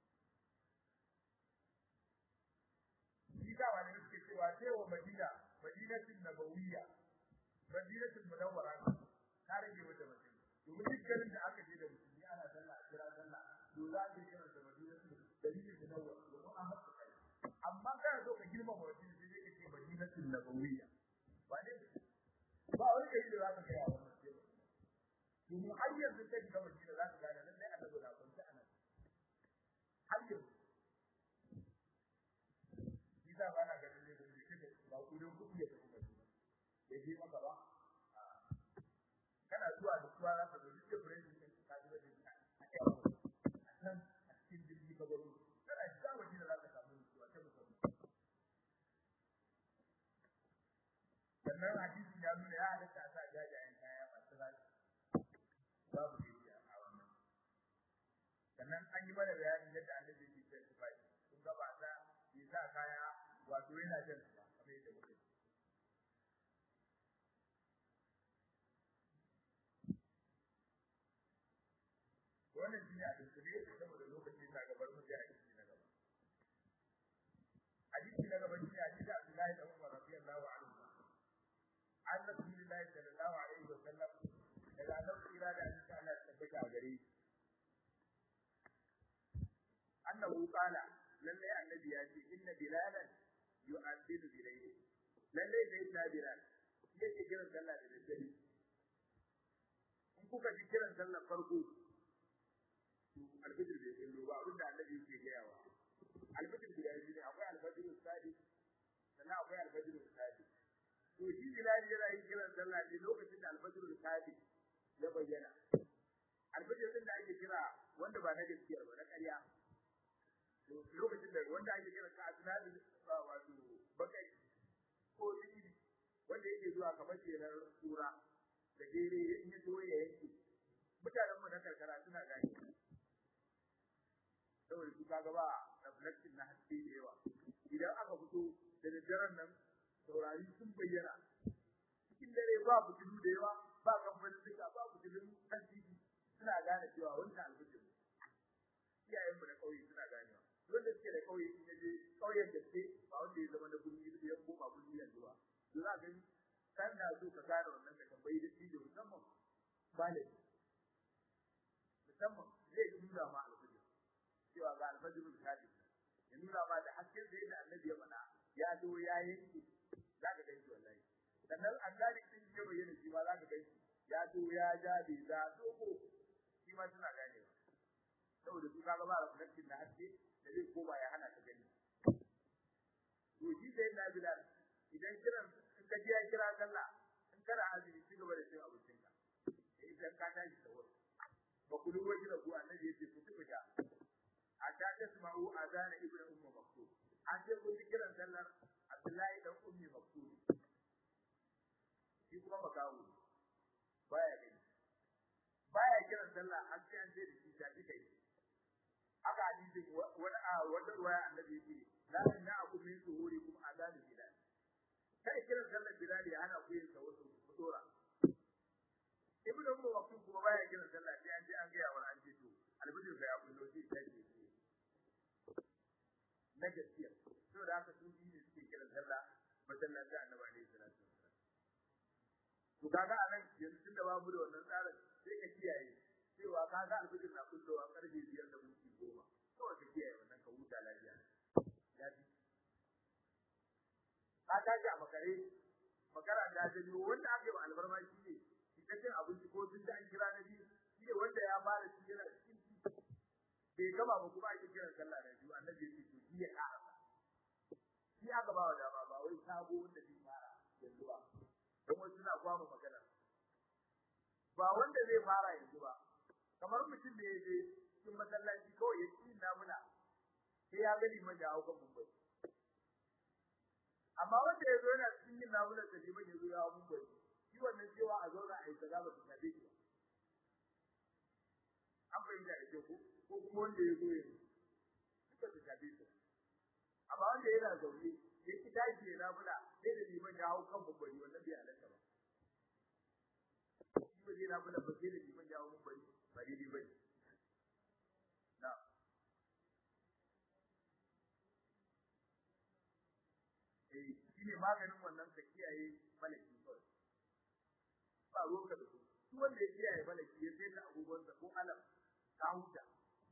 Ida wani suke cewa cewa Madina, Madinatul Nabawiyya, Madinatul Munawwara ta rage wata mutum. Domin duk garin da aka je da musulmi ana sallah a kira sallah, to za ka kira da Madinatul Dalilul Munawwara, domin an haɗa kai. Amma kana so ka girma Madina sai dai ka ce Madinatul Nabawiyya. Ba ne ba wani kai da za ka ga wannan sai. Domin har yanzu kai ga Madina za ka gane nan dai Allah da kwanta anan. Har yanzu Isa ba na ganin ne da kike ba kudin kudi ya tafi mai ya je maka ba kana zuwa da kuwa za ka zo duk president din ka ji da shi a kai a nan a cikin jirgi ka garo kana ji ba ji da za ka samu zuwa ta musamman sannan hadisi ya nuna ya halatta sa jajayen kaya masu rashi babu ne a wannan sannan an yi mana bayanin yadda annabi ya ce sai kun ga ba ta yi sa kaya wato yana jin su ba kamar yadda muke wannan shine a cikin saboda lokaci ta gabar mu da hadisi na gaba hadisi na gaba shine hadisi Abdullahi da Umar radiyallahu anhu an Rasulullahi sallallahu alaihi wa sallam daga annabi ira da Allah Allah tabbata a gare shi annahu qala lalle annabi ya ce inna bilalan yu'addilu bilayli lalle sai da bilal yake kiran sallah da daddare in kuka ji kiran sallah farko alfajir bai kullu ba abinda annabi yake gayawa alfajir da yayi ne akwai alfajir sadi sannan akwai alfajir sadi to shi bilal yana yin kiran sallah ne lokacin da alfajir sadi ya bayyana alfajir din da ake kira wanda ba na gaskiya ba na ƙarya lokacin da wanda ake kira ka asnadi wato bakai ko dini wanda yake zuwa kamar jerar kura da gere in ya zo ya yanke mutanen mu na karkara suna gani saboda su kaga ba reflection na haske da yawa idan aka fito da daren nan saurari sun bayyana cikin dare ba fitilu da yawa ba kamfanin duka ba fitilun kan titi suna gane cewa wannan alfijir iyayen mu da kauye suna ganewa wanda suke da kauye in yaje kauyen da ke ba wanda ya zama da gurbi da ya koma gurbi yanzu ba to za ka kan da so ka gane wannan ka tambayi da shi da musamman bale musamman zai nuna ma alfijir cewa ga alfijir da ya nuna ma da hasken da yadda annabi ya faɗa ya zo ya yanke za ka gani wallahi sannan annabi din ya bayyana shi ma za ka gani ya zo ya ja bai za dogo shi ma suna ganewa saboda su kaga ba reflection da haske da zai koma ya hana ka gani to shi sai na bilal idan kiran in ka ji ya kira sallah in kana azumi ci gaba da cin abincin ka idan ka tashi da wuri ba ku duba kira ku annabi yace ku tuka hatta tasma'u azana ibnu ummu maktub an ce ku kiran sallar abdullahi dan ummi maktub shi kuma makawu baya gani baya kiran sallah an ce an ce da shi ta kai aka hadisi wani a wata ruwaya annabi yake la inna akum min zuhurikum azana bilal kai kiran sallar bilal ya hana ku yin wasu fudura ibnu ummu maktub kuma baya kiran sallah sai an ce an ga wa an ce to albijin ga ya kullo shi sai na gaskiya to da haka sun yi suke kiran sallah masallaci annabi alaihi salatu wasallam to kaga anan yanzu tun da babu da wannan tsarin sai ka kiyaye cewa kaga alfijir na kullowa karfe biyar da minti goma kawai ka kiyaye wannan ka huta lafiya yaji ka tashi a makare makara da jini wanda ake ba albarma shi ne ita cin abinci ko tun da an kira na biyu shi ne wanda ya fara shi yana cikin bai gaba ba kuma ake kiran sallah na biyu annabi yake to shi ya ƙara shi aka ba wa dama ba wai sabo wanda zai fara yanzu ba don wasu suna kwama magana ba wanda zai fara yanzu ba kamar mutum da ya je cikin masallaci kawai ya ci namuna sai ya gani maja haukan mumbai amma wanda ya zo yana cikin yin namunan da liman ya zo ya hau mumbai shi wannan cewa a zauna a yi kaza ba su tabe shi ba an fahimta da ko ko kuma wanda ya zo ya suka su tabe shi amma wanda yana zaune ya ki tashi ya namuna sai da liman ya hau kan mumbai wannan bai halatta ba shi ba zai namuna ba sai da liman ya hau mumbai ba daidai ba na eh shi ne maganin wannan ka kiyaye malaki kawai ba ruwanka da su su wanda ya kiyaye malaki ya sai da abubuwansa ko alam ka huta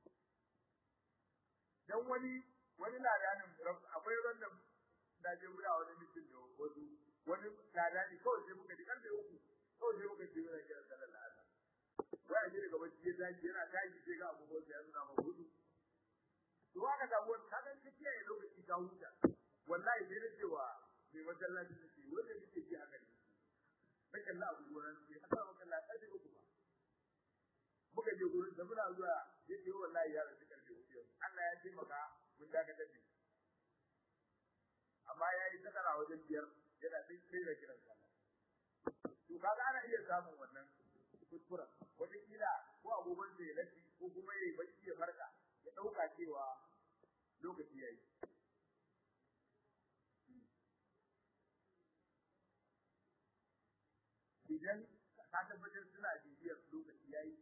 dan wani wani ladanin akwai wannan da je guda wani mutum da wasu wani ladani kawai sai muka ji karfe uku kawai sai muka ji mana kira sallallahu alaihi wasallam wai ji daga bacci ya tashi yana tashi sai ga abubuwansa ya nuna ma hudu to haka da wani kaga ka kiyaye lokaci ka huta wallahi sai nace wa mai masallaci ce wanda yake ji haka ne bakin Allah abu gurin sai haka maka Allah sai uku ba muka je gurin da muna zuwa yace wallahi ya rasu karfe uku Allah ya taimaka mun daga dace amma yayi sakara wajen biyar yana sai sai da kiran sallah to kaga ana iya samun wannan kuskura wata kila ko agogon sai lati ko kuma yayi bacci ya farka ya dauka cewa lokaci yayi idan ka tabbatar suna bibiyar lokaci yayi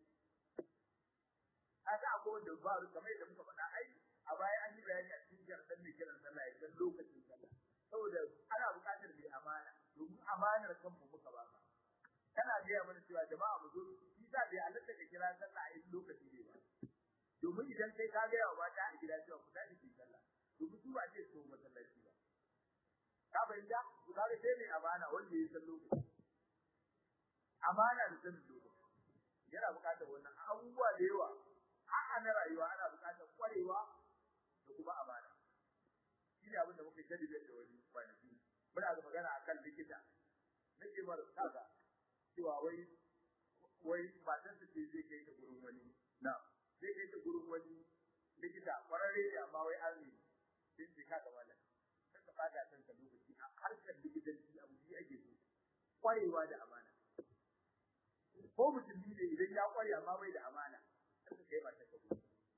haka akwai da ba kamar da muka faɗa ai a baya an yi bayani a cikin jardan mai kiran sallah idan lokacin sallah saboda ana buƙatar mai amana domin amanar kanmu muka ba ka kana ga mana cewa jama'a mu zo shi da bai halatta ka kira sallah a lokaci ne ba domin idan kai ka ga yawa ta a gida cewa ku tashi ki sallah domin su ba ce su masallaci ba ka bayyana ku ga sai mai amana wanda ya san lokaci amana da sanin lokaci yana buƙatar wannan abubuwa da yawa a na rayuwa ana buƙatar kwarewa da kuma amana shi ne abin da muke gani da wani kwanaki muna da magana akan likita nake mar kaza cewa wai wai matan su ce zai kai ta gurin wani na zai kai ta gurin wani likita kwararre ne amma wai an ne din ji ka da wannan kaka fada kan ka lokaci a harkar likitanci abu ji ake so kwarewa da amana ko mutum ne idan ya kware amma bai da amana sai kai ba ta kabu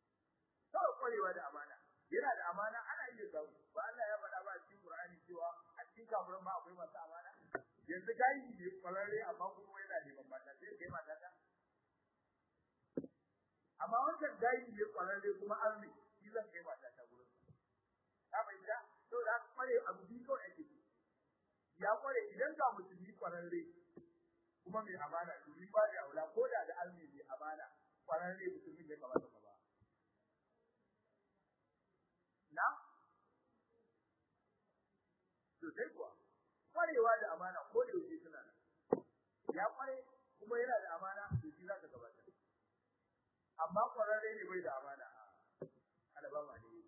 to kwarewa da amana yana da amana ana iya samu ba Allah ya faɗa ba cikin Qur'ani cewa kafirin ma akwai masu amana yanzu kai ne kwararre amma kuma yana neman mata sai kai mata ta amma wannan gayi ne kwararre kuma an ne shi zan kai mata ta gurin ka bayyana to da kware abu bi ko ake ya kware idan ga musulmi kwararre kuma mai amana dubi ba da aula ko da da almi mai amana kwararre musulmi bai kamata ka ba na to sai kuwa kwarewa da amana ko da yake suna nan ya kware kuma yana da amana to shi zaka gabata amma kwararre ne bai da amana alabama ne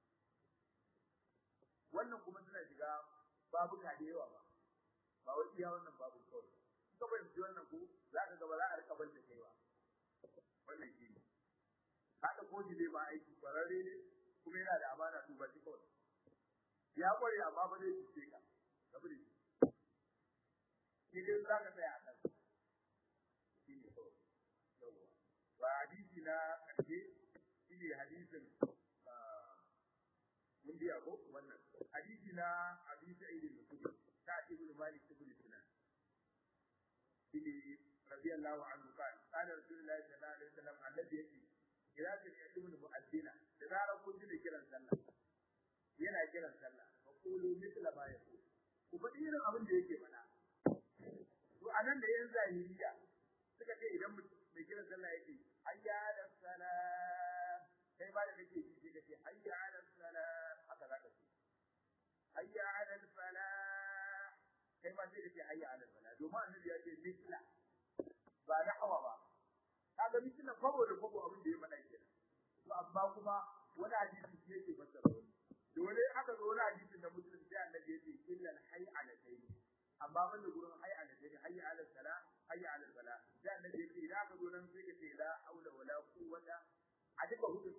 wannan kuma suna shiga babu ka da yawa ba ba wai iya wannan babu kawai ka bari ji wannan ko zaka ga ba za a rika banta kai ba wannan shi ne kada ko ji dai ba aiki kwararre ne kuma yana da amana to ba shi kawai ya kware amma ba zai fice ka kabri idan zaka tsaya a kan shi ne kawai yawa ba hadisi na kace shi ne hadisin mun biya ko wannan hadisi na Abi Sa'id al-Khudri ta Ibn Malik ibn Sinan shi radiyallahu anhu kan kana Rasulullahi sallallahu alaihi wasallam annabi yake kira da ibn mu'addina da zarar kun ji kiran sallah yana kiran sallah fa qulu mithla ma yaqul ku faɗi irin abin da yake faɗa to anan da yan zahiriya suka ce idan mai kiran sallah yake hayya ala salat kai ba da kake ji sai kace hayya ala salat haka zaka ce hayya ala falah kai ma sai kace hayya ala falah domin annabi ya ce mithla ba da hawa ba kaga mithla kwabo da kwabo abin da ya faɗa kenan to amma kuma wani hadisi shi yake fassara wani dole aka zo wani hadisi da muslim sai annabi ya ce illa hayya ala tayyib amma ban da gurin hayya ala tayyib hayya ala salah hayya ala falah sai annabi ya ce idan aka zo nan sai kace la haula wala quwwata a duka hudu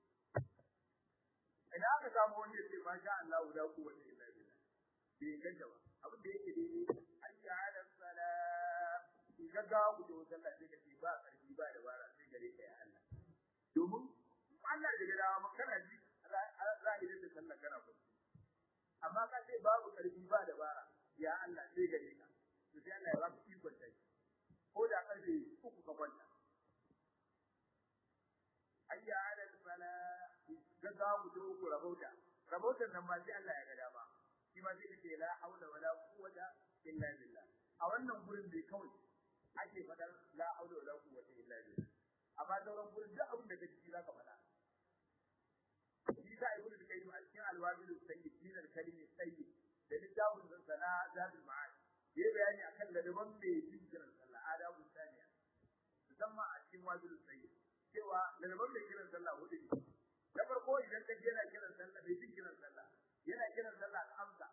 idan aka samu wanda ya ce ma sha Allah la quwwata illa billah bai ganta ba abin da yake daidai hayya ala salah gaga ku da sallah sai kace ba karfi ba dabara sai gare ka ya Allah domin Allah da gida mun kana ji zahirin da sallah kana ku amma ka ce babu karfi ba dabara ya Allah sai gare ka to sai Allah ya ba ku ikon tai ko da karfe uku ka kwanta hayya ala salah gaga ku da ku rabauta rabautan nan ma sai Allah ya ga dama shi ma sai ce la haula wala quwwata illa billah a wannan gurin bai kawai ake fadar la haula wala quwwata illa billah amma sauran gurin duk abin da kake ji zaka fada shi da ibnu kayyim a cikin alwabil sayyid din al-kalimi sayyid da littafin da sana zadul ma'ad yayi bayani akan ladaban mai jikiran sallah adabu saniya musamman a cikin wabil sayyid cewa ladaban mai kiran sallah hudu ne da farko idan ka jira kiran sallah mai jikiran sallah yana kiran sallah ka amsa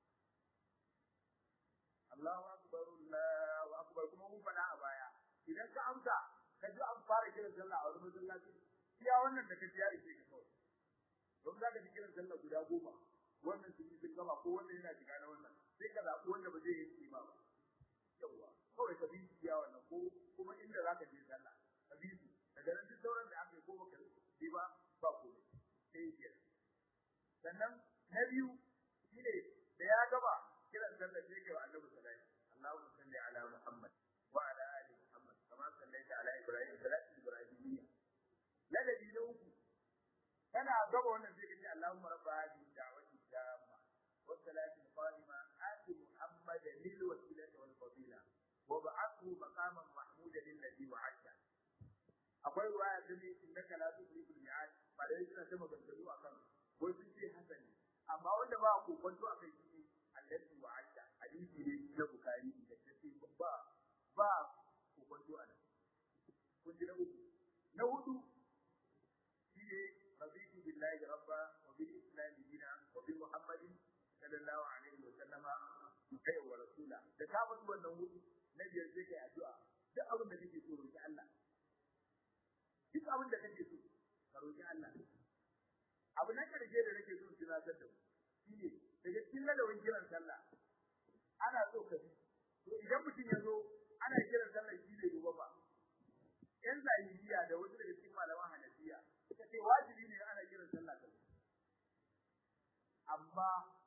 Allahu akbar Allahu akbar kuma mun fada a baya idan ka amsa ka ji an fara kiran sallah a wurin masallaci iya wannan da kaji ya ishe ka kawai don zaka ji kiran sallah guda goma wannan sun yi sun gama ko wannan yana shiga na wannan sai ka zaɓi wanda ba zai yi kima ba yawa kawai ka bi iya wannan ko kuma inda zaka je sallah ka bi su daga nan duk sauran da aka yi ko baka bi ba ba ko sai ke sannan na biyu shine da ya gaba kiran sallah sai ga Annabi sallallahu alaihi wasallam Allahumma salli ala Muhammad wa ala ali Muhammad kama sallaita ala Ibrahim salatu ibrahimiyya ladabi na uku kana gaba wannan sai kace Allahumma rabb hadhihi da'wati tamma wa salati qa'ima ati Muhammad lil wasilati wal fadila wa ba'athu maqaman mahmudan alladhi wa'ada akwai ruwaya da ne innaka la tudrikul mi'ad ba da yake da maganganu akan ko sun ce hasani amma wanda ba ku kwanto akai shi alladhi wa'ada hadisi ne na Bukhari da take ba ba ku kwanto anan kun ji na uku na hudu shine raditu billahi rabba wa bil islam dina wa bi muhammadin sallallahu alaihi wa sallama kai wa rasula da ka mutu wannan hudu na biyar sai kai addu'a duk abin da kake so roki Allah duk abin da kake so ka roki Allah abu na karshe da nake so tunatar da ku shine daga cikin ladawin kiran sallah ana so ka bi to idan mutum ya zo ana kiran sallah shi ne gobe ba yan zahiriya da wasu daga cikin malaman hanafiya suka ce wajibi ne ana kiran sallah kai amma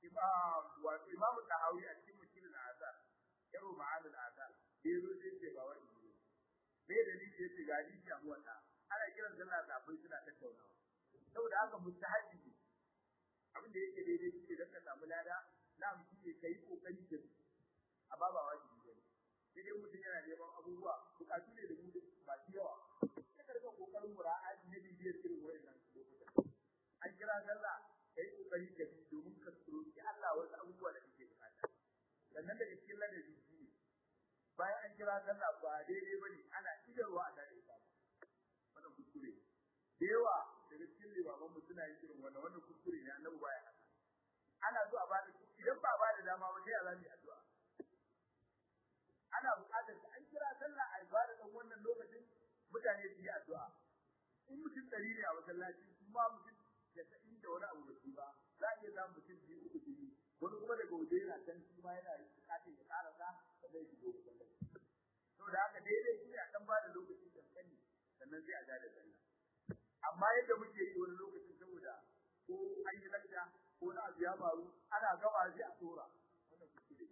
imam wa imam tahawi a cikin mushkilul azan yaro ma'anul azan yazo sai ce ba wani me dalili yace ga hadisi abu wanda ana kiran sallah kafin suna tattaunawa saboda haka mustahabi ne abin da yake daidai shi da ka samu lada na mu shi kai kokari da amma ba wajibi bane sai dai mutum yana neman abubuwa bukatu ne da mu ba shi yawa sai ka rika kokarin mura'a ne bibiyar irin wannan lokutan an kira sallah kai kokari ka bi domin ka roki Allah wasu abubuwa da kake bukata sannan daga cikin ladabi shi bayan an kira sallah ba daidai bane ana idarwa a dare ba wannan kuskure da yawa daga cikin limaman mu suna yin irin wannan wannan kuskure ne annabi baya haka ana zuwa ba da idan ba ba da dama ba sai a zami addu'a ana buƙatar an kira sallah a ibada dan wannan lokacin mutane su yi addu'a in mutum dari ne a masallaci kuma mutum ya ta inda wani abu da shi ba za a iya samun mutum biyu uku biyu wani kuma daga waje yana can shi ma yana buƙatar ya karasa da zai shigo masallaci saboda haka daidai shi a kan ba da lokaci kankani sannan sai a ga da sallah amma yadda muke yi wani lokacin saboda ko an yi lakta ko na abu ya faru ana gaba sai a tura wannan kuskure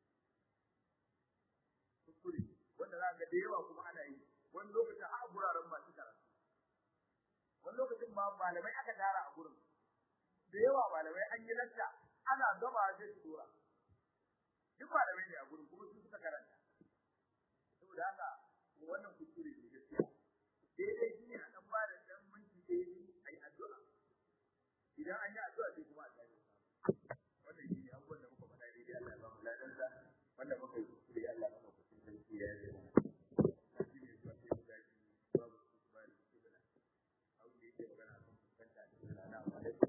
kuskure wanda za ga da yawa kuma ana yi wani lokacin a guraren masu karatu wani lokacin ma malamai aka tara a gurin da yawa malamai an yi lakta ana gaba sai su tura duk malamai ne a gurin kuma su suka karanta saboda haka wannan kuskure ne gaskiya daidai shi ne a dan ba da dan minti daidai ai addu'a idan an yi addu'a sai kuma a tsaya wannan shi ne abubuwan da muka faɗa daidai Allah ya ba mu ladansa wanda muka yi kuskure Allah ya ba mu kuskure ya yi shi ne zuwa sai mu gaji babu kuskure da kibla abu da yake magana kan fuskanta da kibla na alaikum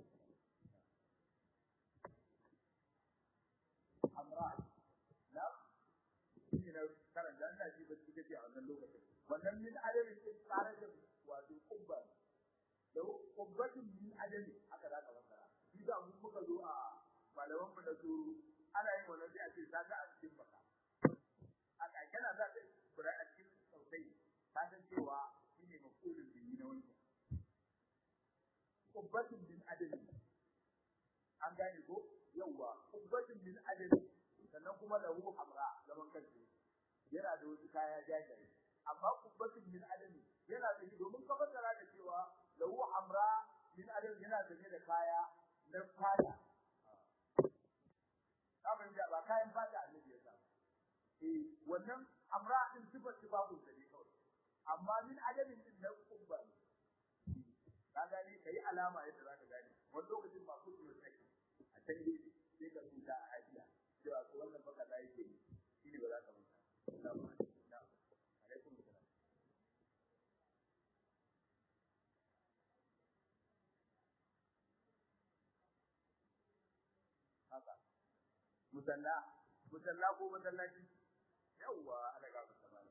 amra na shi ne karanta Allah shi ba shi kace a wannan lokacin wannan min adalin sai tare da wato kubba da kubbatin min adalin aka da wasara shi da mun muka zo a malaman mu da su ana yin wannan sai a ce zaka a cikin baka aka kana za ka kura a cikin sautai ka san cewa shine mafulun bihi na wannan kubbatin min adalin an gane ko yawa kubbatin min adalin sannan kuma lahu hamra zaman kansa yana da wasu kaya jajaye amma kubbatin min adami yana da shi domin ka fassara da cewa lahu amra min adami yana da da kaya na fata kamar da ba kayan fata annabi ya sa eh wannan amra din sifar babu da ne kawai amma min adami din na kubba ka gane kai alama yadda zaka gane wani lokacin ba ku tsoro sai a tande sai ka tuta a hajiya cewa ko wannan baka da yake shi ne ba za ka mutu Assalamu alaikum haka musalla musalla ko masallaci yawa ana ga musalla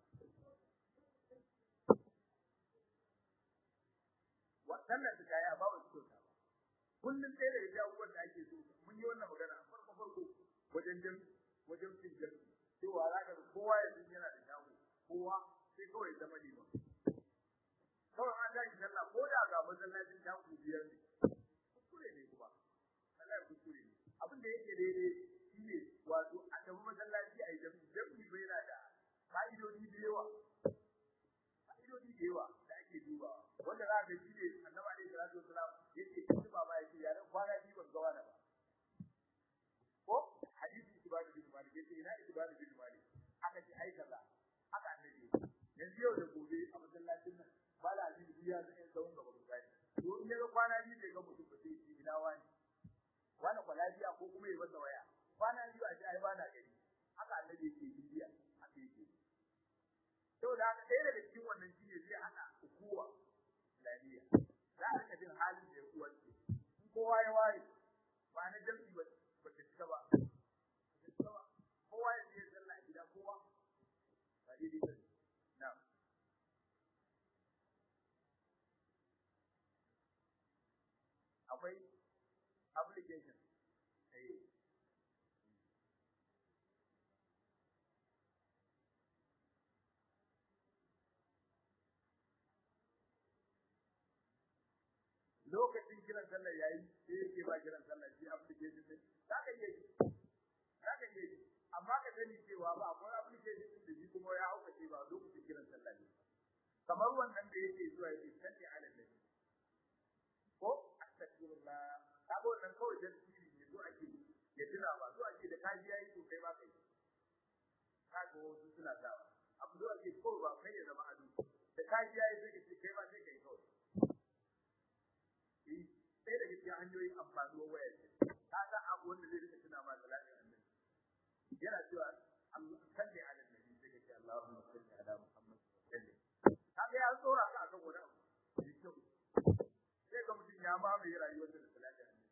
wannan da kai ba wasu kota kullun sai da ya uwar da ake so mun yi wannan magana a farko farko wajen jin wajen cin jin cewa zaka kowa ya jin yana da shago kowa sai kawai zama liman kawai an tashi sallah ko da ga masallacin shago biyar ne kuskure ne kuma Allah ya kuskure ne abin da yake daidai shine wato a tafi masallaci a yi jami'i jami'i bai yana da fa'idodi da yawa fa'idodi da yawa da ake dubawa wanda za ka ji ne annabi alaihi salatu wasalam yake cikin baba yake ya ran kwana biyu ban ga wani ba ko hadisi ibadu bin malik yake ina ibadu bin malik aka ce ai kaza aka annabi yanzu yau da gobe a masallacin nan bala ji biya da yan tsawon gaba misali to in ya kwana biyu bai ga mutum ba sai shi ina wani wani kwalabiya ko kuma ya bada waya kwana biyu a ji ai bana gani haka annabi yake biya haka yake to da haka sai daga cikin wannan shine zai hana ukuwa lafiya za a rika jin halin da ya kuwa ce in kowa ya ware ba na jami'i ba ba ta cika ba kowa ya je sallah gida kowa ba dai dai na'am akwai application eh lokacin lokacin kiran sallah yayi sai yake ba kiran sallah shi application din zaka iya yi zaka iya yi amma ka sani cewa ba akwai application din da shi kuma ya hauka ce ba lokacin kiran sallah ne kamar wannan da yake zuwa yake salli ala nabi ko astaghfirullah kaga wannan kawai da shi ne zo ake ya tuna ba zo ake da kaji yayi to kai ma kai kaga wasu suna dawa abu zo ake ko ba kai ya zama adu da kaji yayi sai ce kai ma sai kai kawai eh sai da gaskiya hanyoyin amfani da waya ce kaga abu wanda zai rika tuna ma salatin annabi yana cewa Allah salli ala nabi sai ce Allahumma salli ala Muhammad salli kaga ya tsora ka akan wani abu sai ga mutum ya ma mai rayuwar da salatin annabi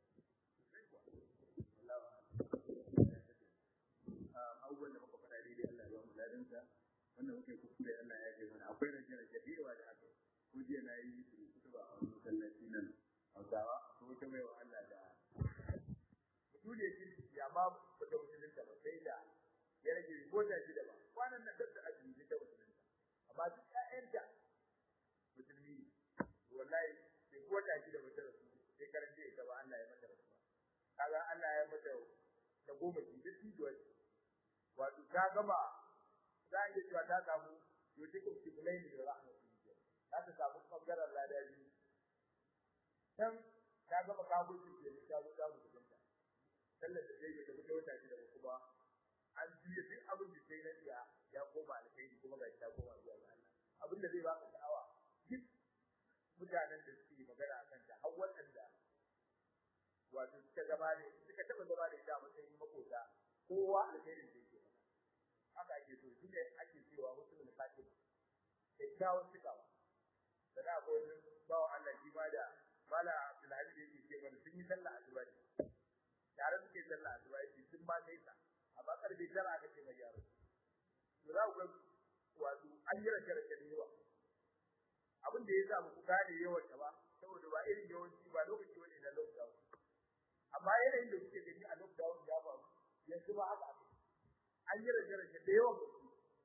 abubuwan da muka faɗa daidai Allah ya ba mu ladansa wannan muke kuskure Allah ya yi mana akwai rajin jadewa da aka ko jiya na yi su ba a wani masallaci nan Hausawa ko wata mai wa Allah da dole shi ya ba ku da musulunta ba sai da ya rage ko da shi da ba kwanan nan da azumi da musulunta amma duk ƴaƴan da musulmi wallahi sai ko da shi da mutum sai karance ita ba Allah ya mata rasuwa kaga Allah ya mata da goma shi duk dijuwa wato ta gama za a yi cewa ta samu yusufu kibulai da rahmatullahi za ta samu bangaren ladabi dan ta gama kabulci da ta zo ta mutu da sallar da zai da mutu wata da kuma an juya duk abin da sai na iya ya koma alkai kuma ga ta koma zuwa ga Allah abin da zai ba ka da'awa duk mutanen da suke magana akan ta har waɗanda wato suka gaba ne suka taba gaba da ita matsayin makota kowa alkhairin da yake haka ake so shi ne ake cewa wasu ne fatin kyakkyawan cikawa sana ko bawo Allah shi ma da mala Abdullahi da yake cewa sun yi sallah asuba ne tare suke sallah asuba yake sun ba sai ta amma karbe tara aka ce mai yaro to za ku ga wato an yi rake rake ne yawa abin da ya sa ku gane yawan ta ba saboda ba irin yawanci ba lokaci wani na lockdown amma yanayin da kuke gani a lockdown ya ba yanzu ba haka an yi rage-rage da yawan mutu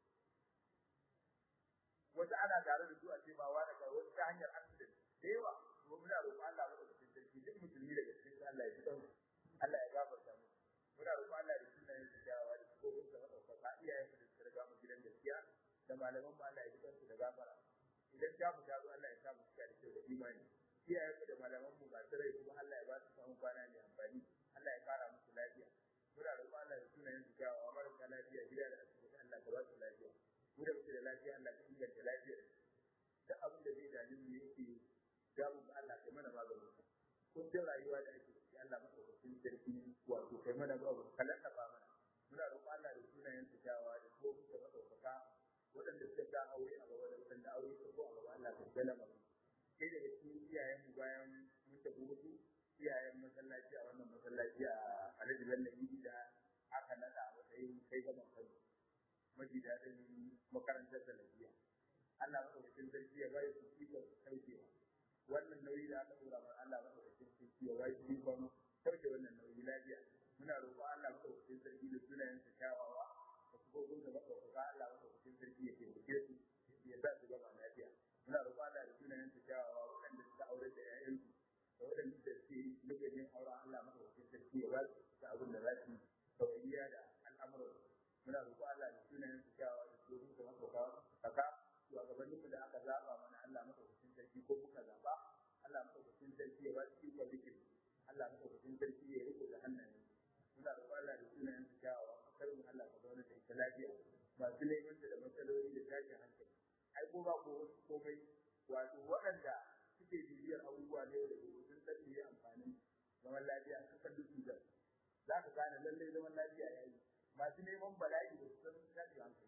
wata ana tare da su a ce ba wa daga wata ta hanyar accident da yawa kuma muna roƙon Allah maka da cikin duk musulmi daga cikin Allah ya tsare Allah ya gafarta mu muna roƙon Allah da sunayen sa jawawa da gobin sa madaukaka iyayen da suka riga mu gidan gaskiya da malaman mu Allah ya tsare su da gafara idan ta mu ta zo Allah ya sa mu cika da kyau da imani iyayen da malaman mu ba tare kuma Allah ya ba su samu kwana mai amfani Allah ya fara musu lafiya muna roƙon Allah da sunayen su jawawa marasa lafiya gida da asibiti Allah ka ba su lafiya mu da muke da lafiya Allah ka inganta lafiyar da abin da zai dani mu yake gamu ga Allah kai mana maganin kun da rayuwa da ake ciki Allah maka cikin sarki wato kai mana babu kalaka ba mana muna roƙon Allah da sunayen su jawawa da ko muka madaukaka wadanda suka ga aure a gaba da wadanda aure su ko a gaba Allah ka galama kai da cikin iyayen mu bayan mun tafi mutu iyayen masallaci a wannan masallaci a Alhaji Bello Idi da aka nada a matsayin kai gaban kai maji dadin makarantar da lafiya Allah madaukakin sarki ya bai su ikon saukewa wannan nauyi da aka dora mana Allah madaukakin sarki ya bai su ikon sauke wannan nauyi lafiya muna roƙon Allah madaukakin sarki da sunayen sa kyawawa da kuma da madaukaka Allah madaukakin sarki ya taimake su ya sa su gaba lafiya muna roƙon Allah da sunayen sa kyawawa waɗanda suka aure da ƴaƴansu da waɗanda suke nufin yin auren Allah madaukakin sarki ya ba su da abin da za su tauriya da al'amuran muna roƙon Allah da sunayen su kyawawa da su da madaukaka kaka shugabannin da aka zaba mana Allah madaukakin sarki ko muka zaba Allah madaukakin sarki ya ba su ikon zikiri Allah madaukakin sarki ya riko da hannayen muna roƙon Allah da sunayen su kyawawa karin Allah ka zauna da ita lafiya masu neman da matsaloli da tashin hankali ai ko ba ko komai wato waɗanda suke bibiyar abubuwa ne da gobe sun san me amfanin zaman lafiya a kan duk da za ka gane lalle zaman lafiya yayi masu neman bala'i da su san tashin hankali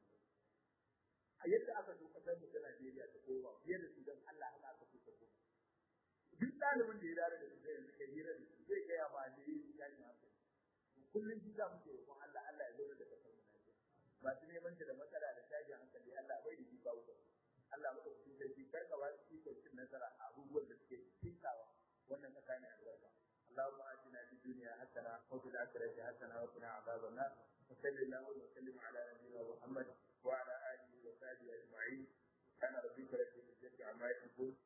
a yadda aka so kasar mu ta Najeriya ta koma fiye da su dan Allah haka aka so ta koma duk dalibin da ya dare da su da yanzu kai hira da su zai ga ya ma da yi tashin hankali kullun ji za mu ce ko Allah Allah ya zo da kasar mu lafiya masu neman da matsala da tashin hankali Allah bai da shi ba wuta Allah maka cikin sarki karka ba shi ko cin nasara a abubuwan da suke cinkawa wannan kasa ne albarka Allahumma atina fid dunya hasana wa fil akhirati hasana wa qina adhaban nar sallallahu wa sallim ala nabiyyina Muhammad wa ala alihi wa sahbihi ajma'in kana rabbika rabbil izzati amma yasifun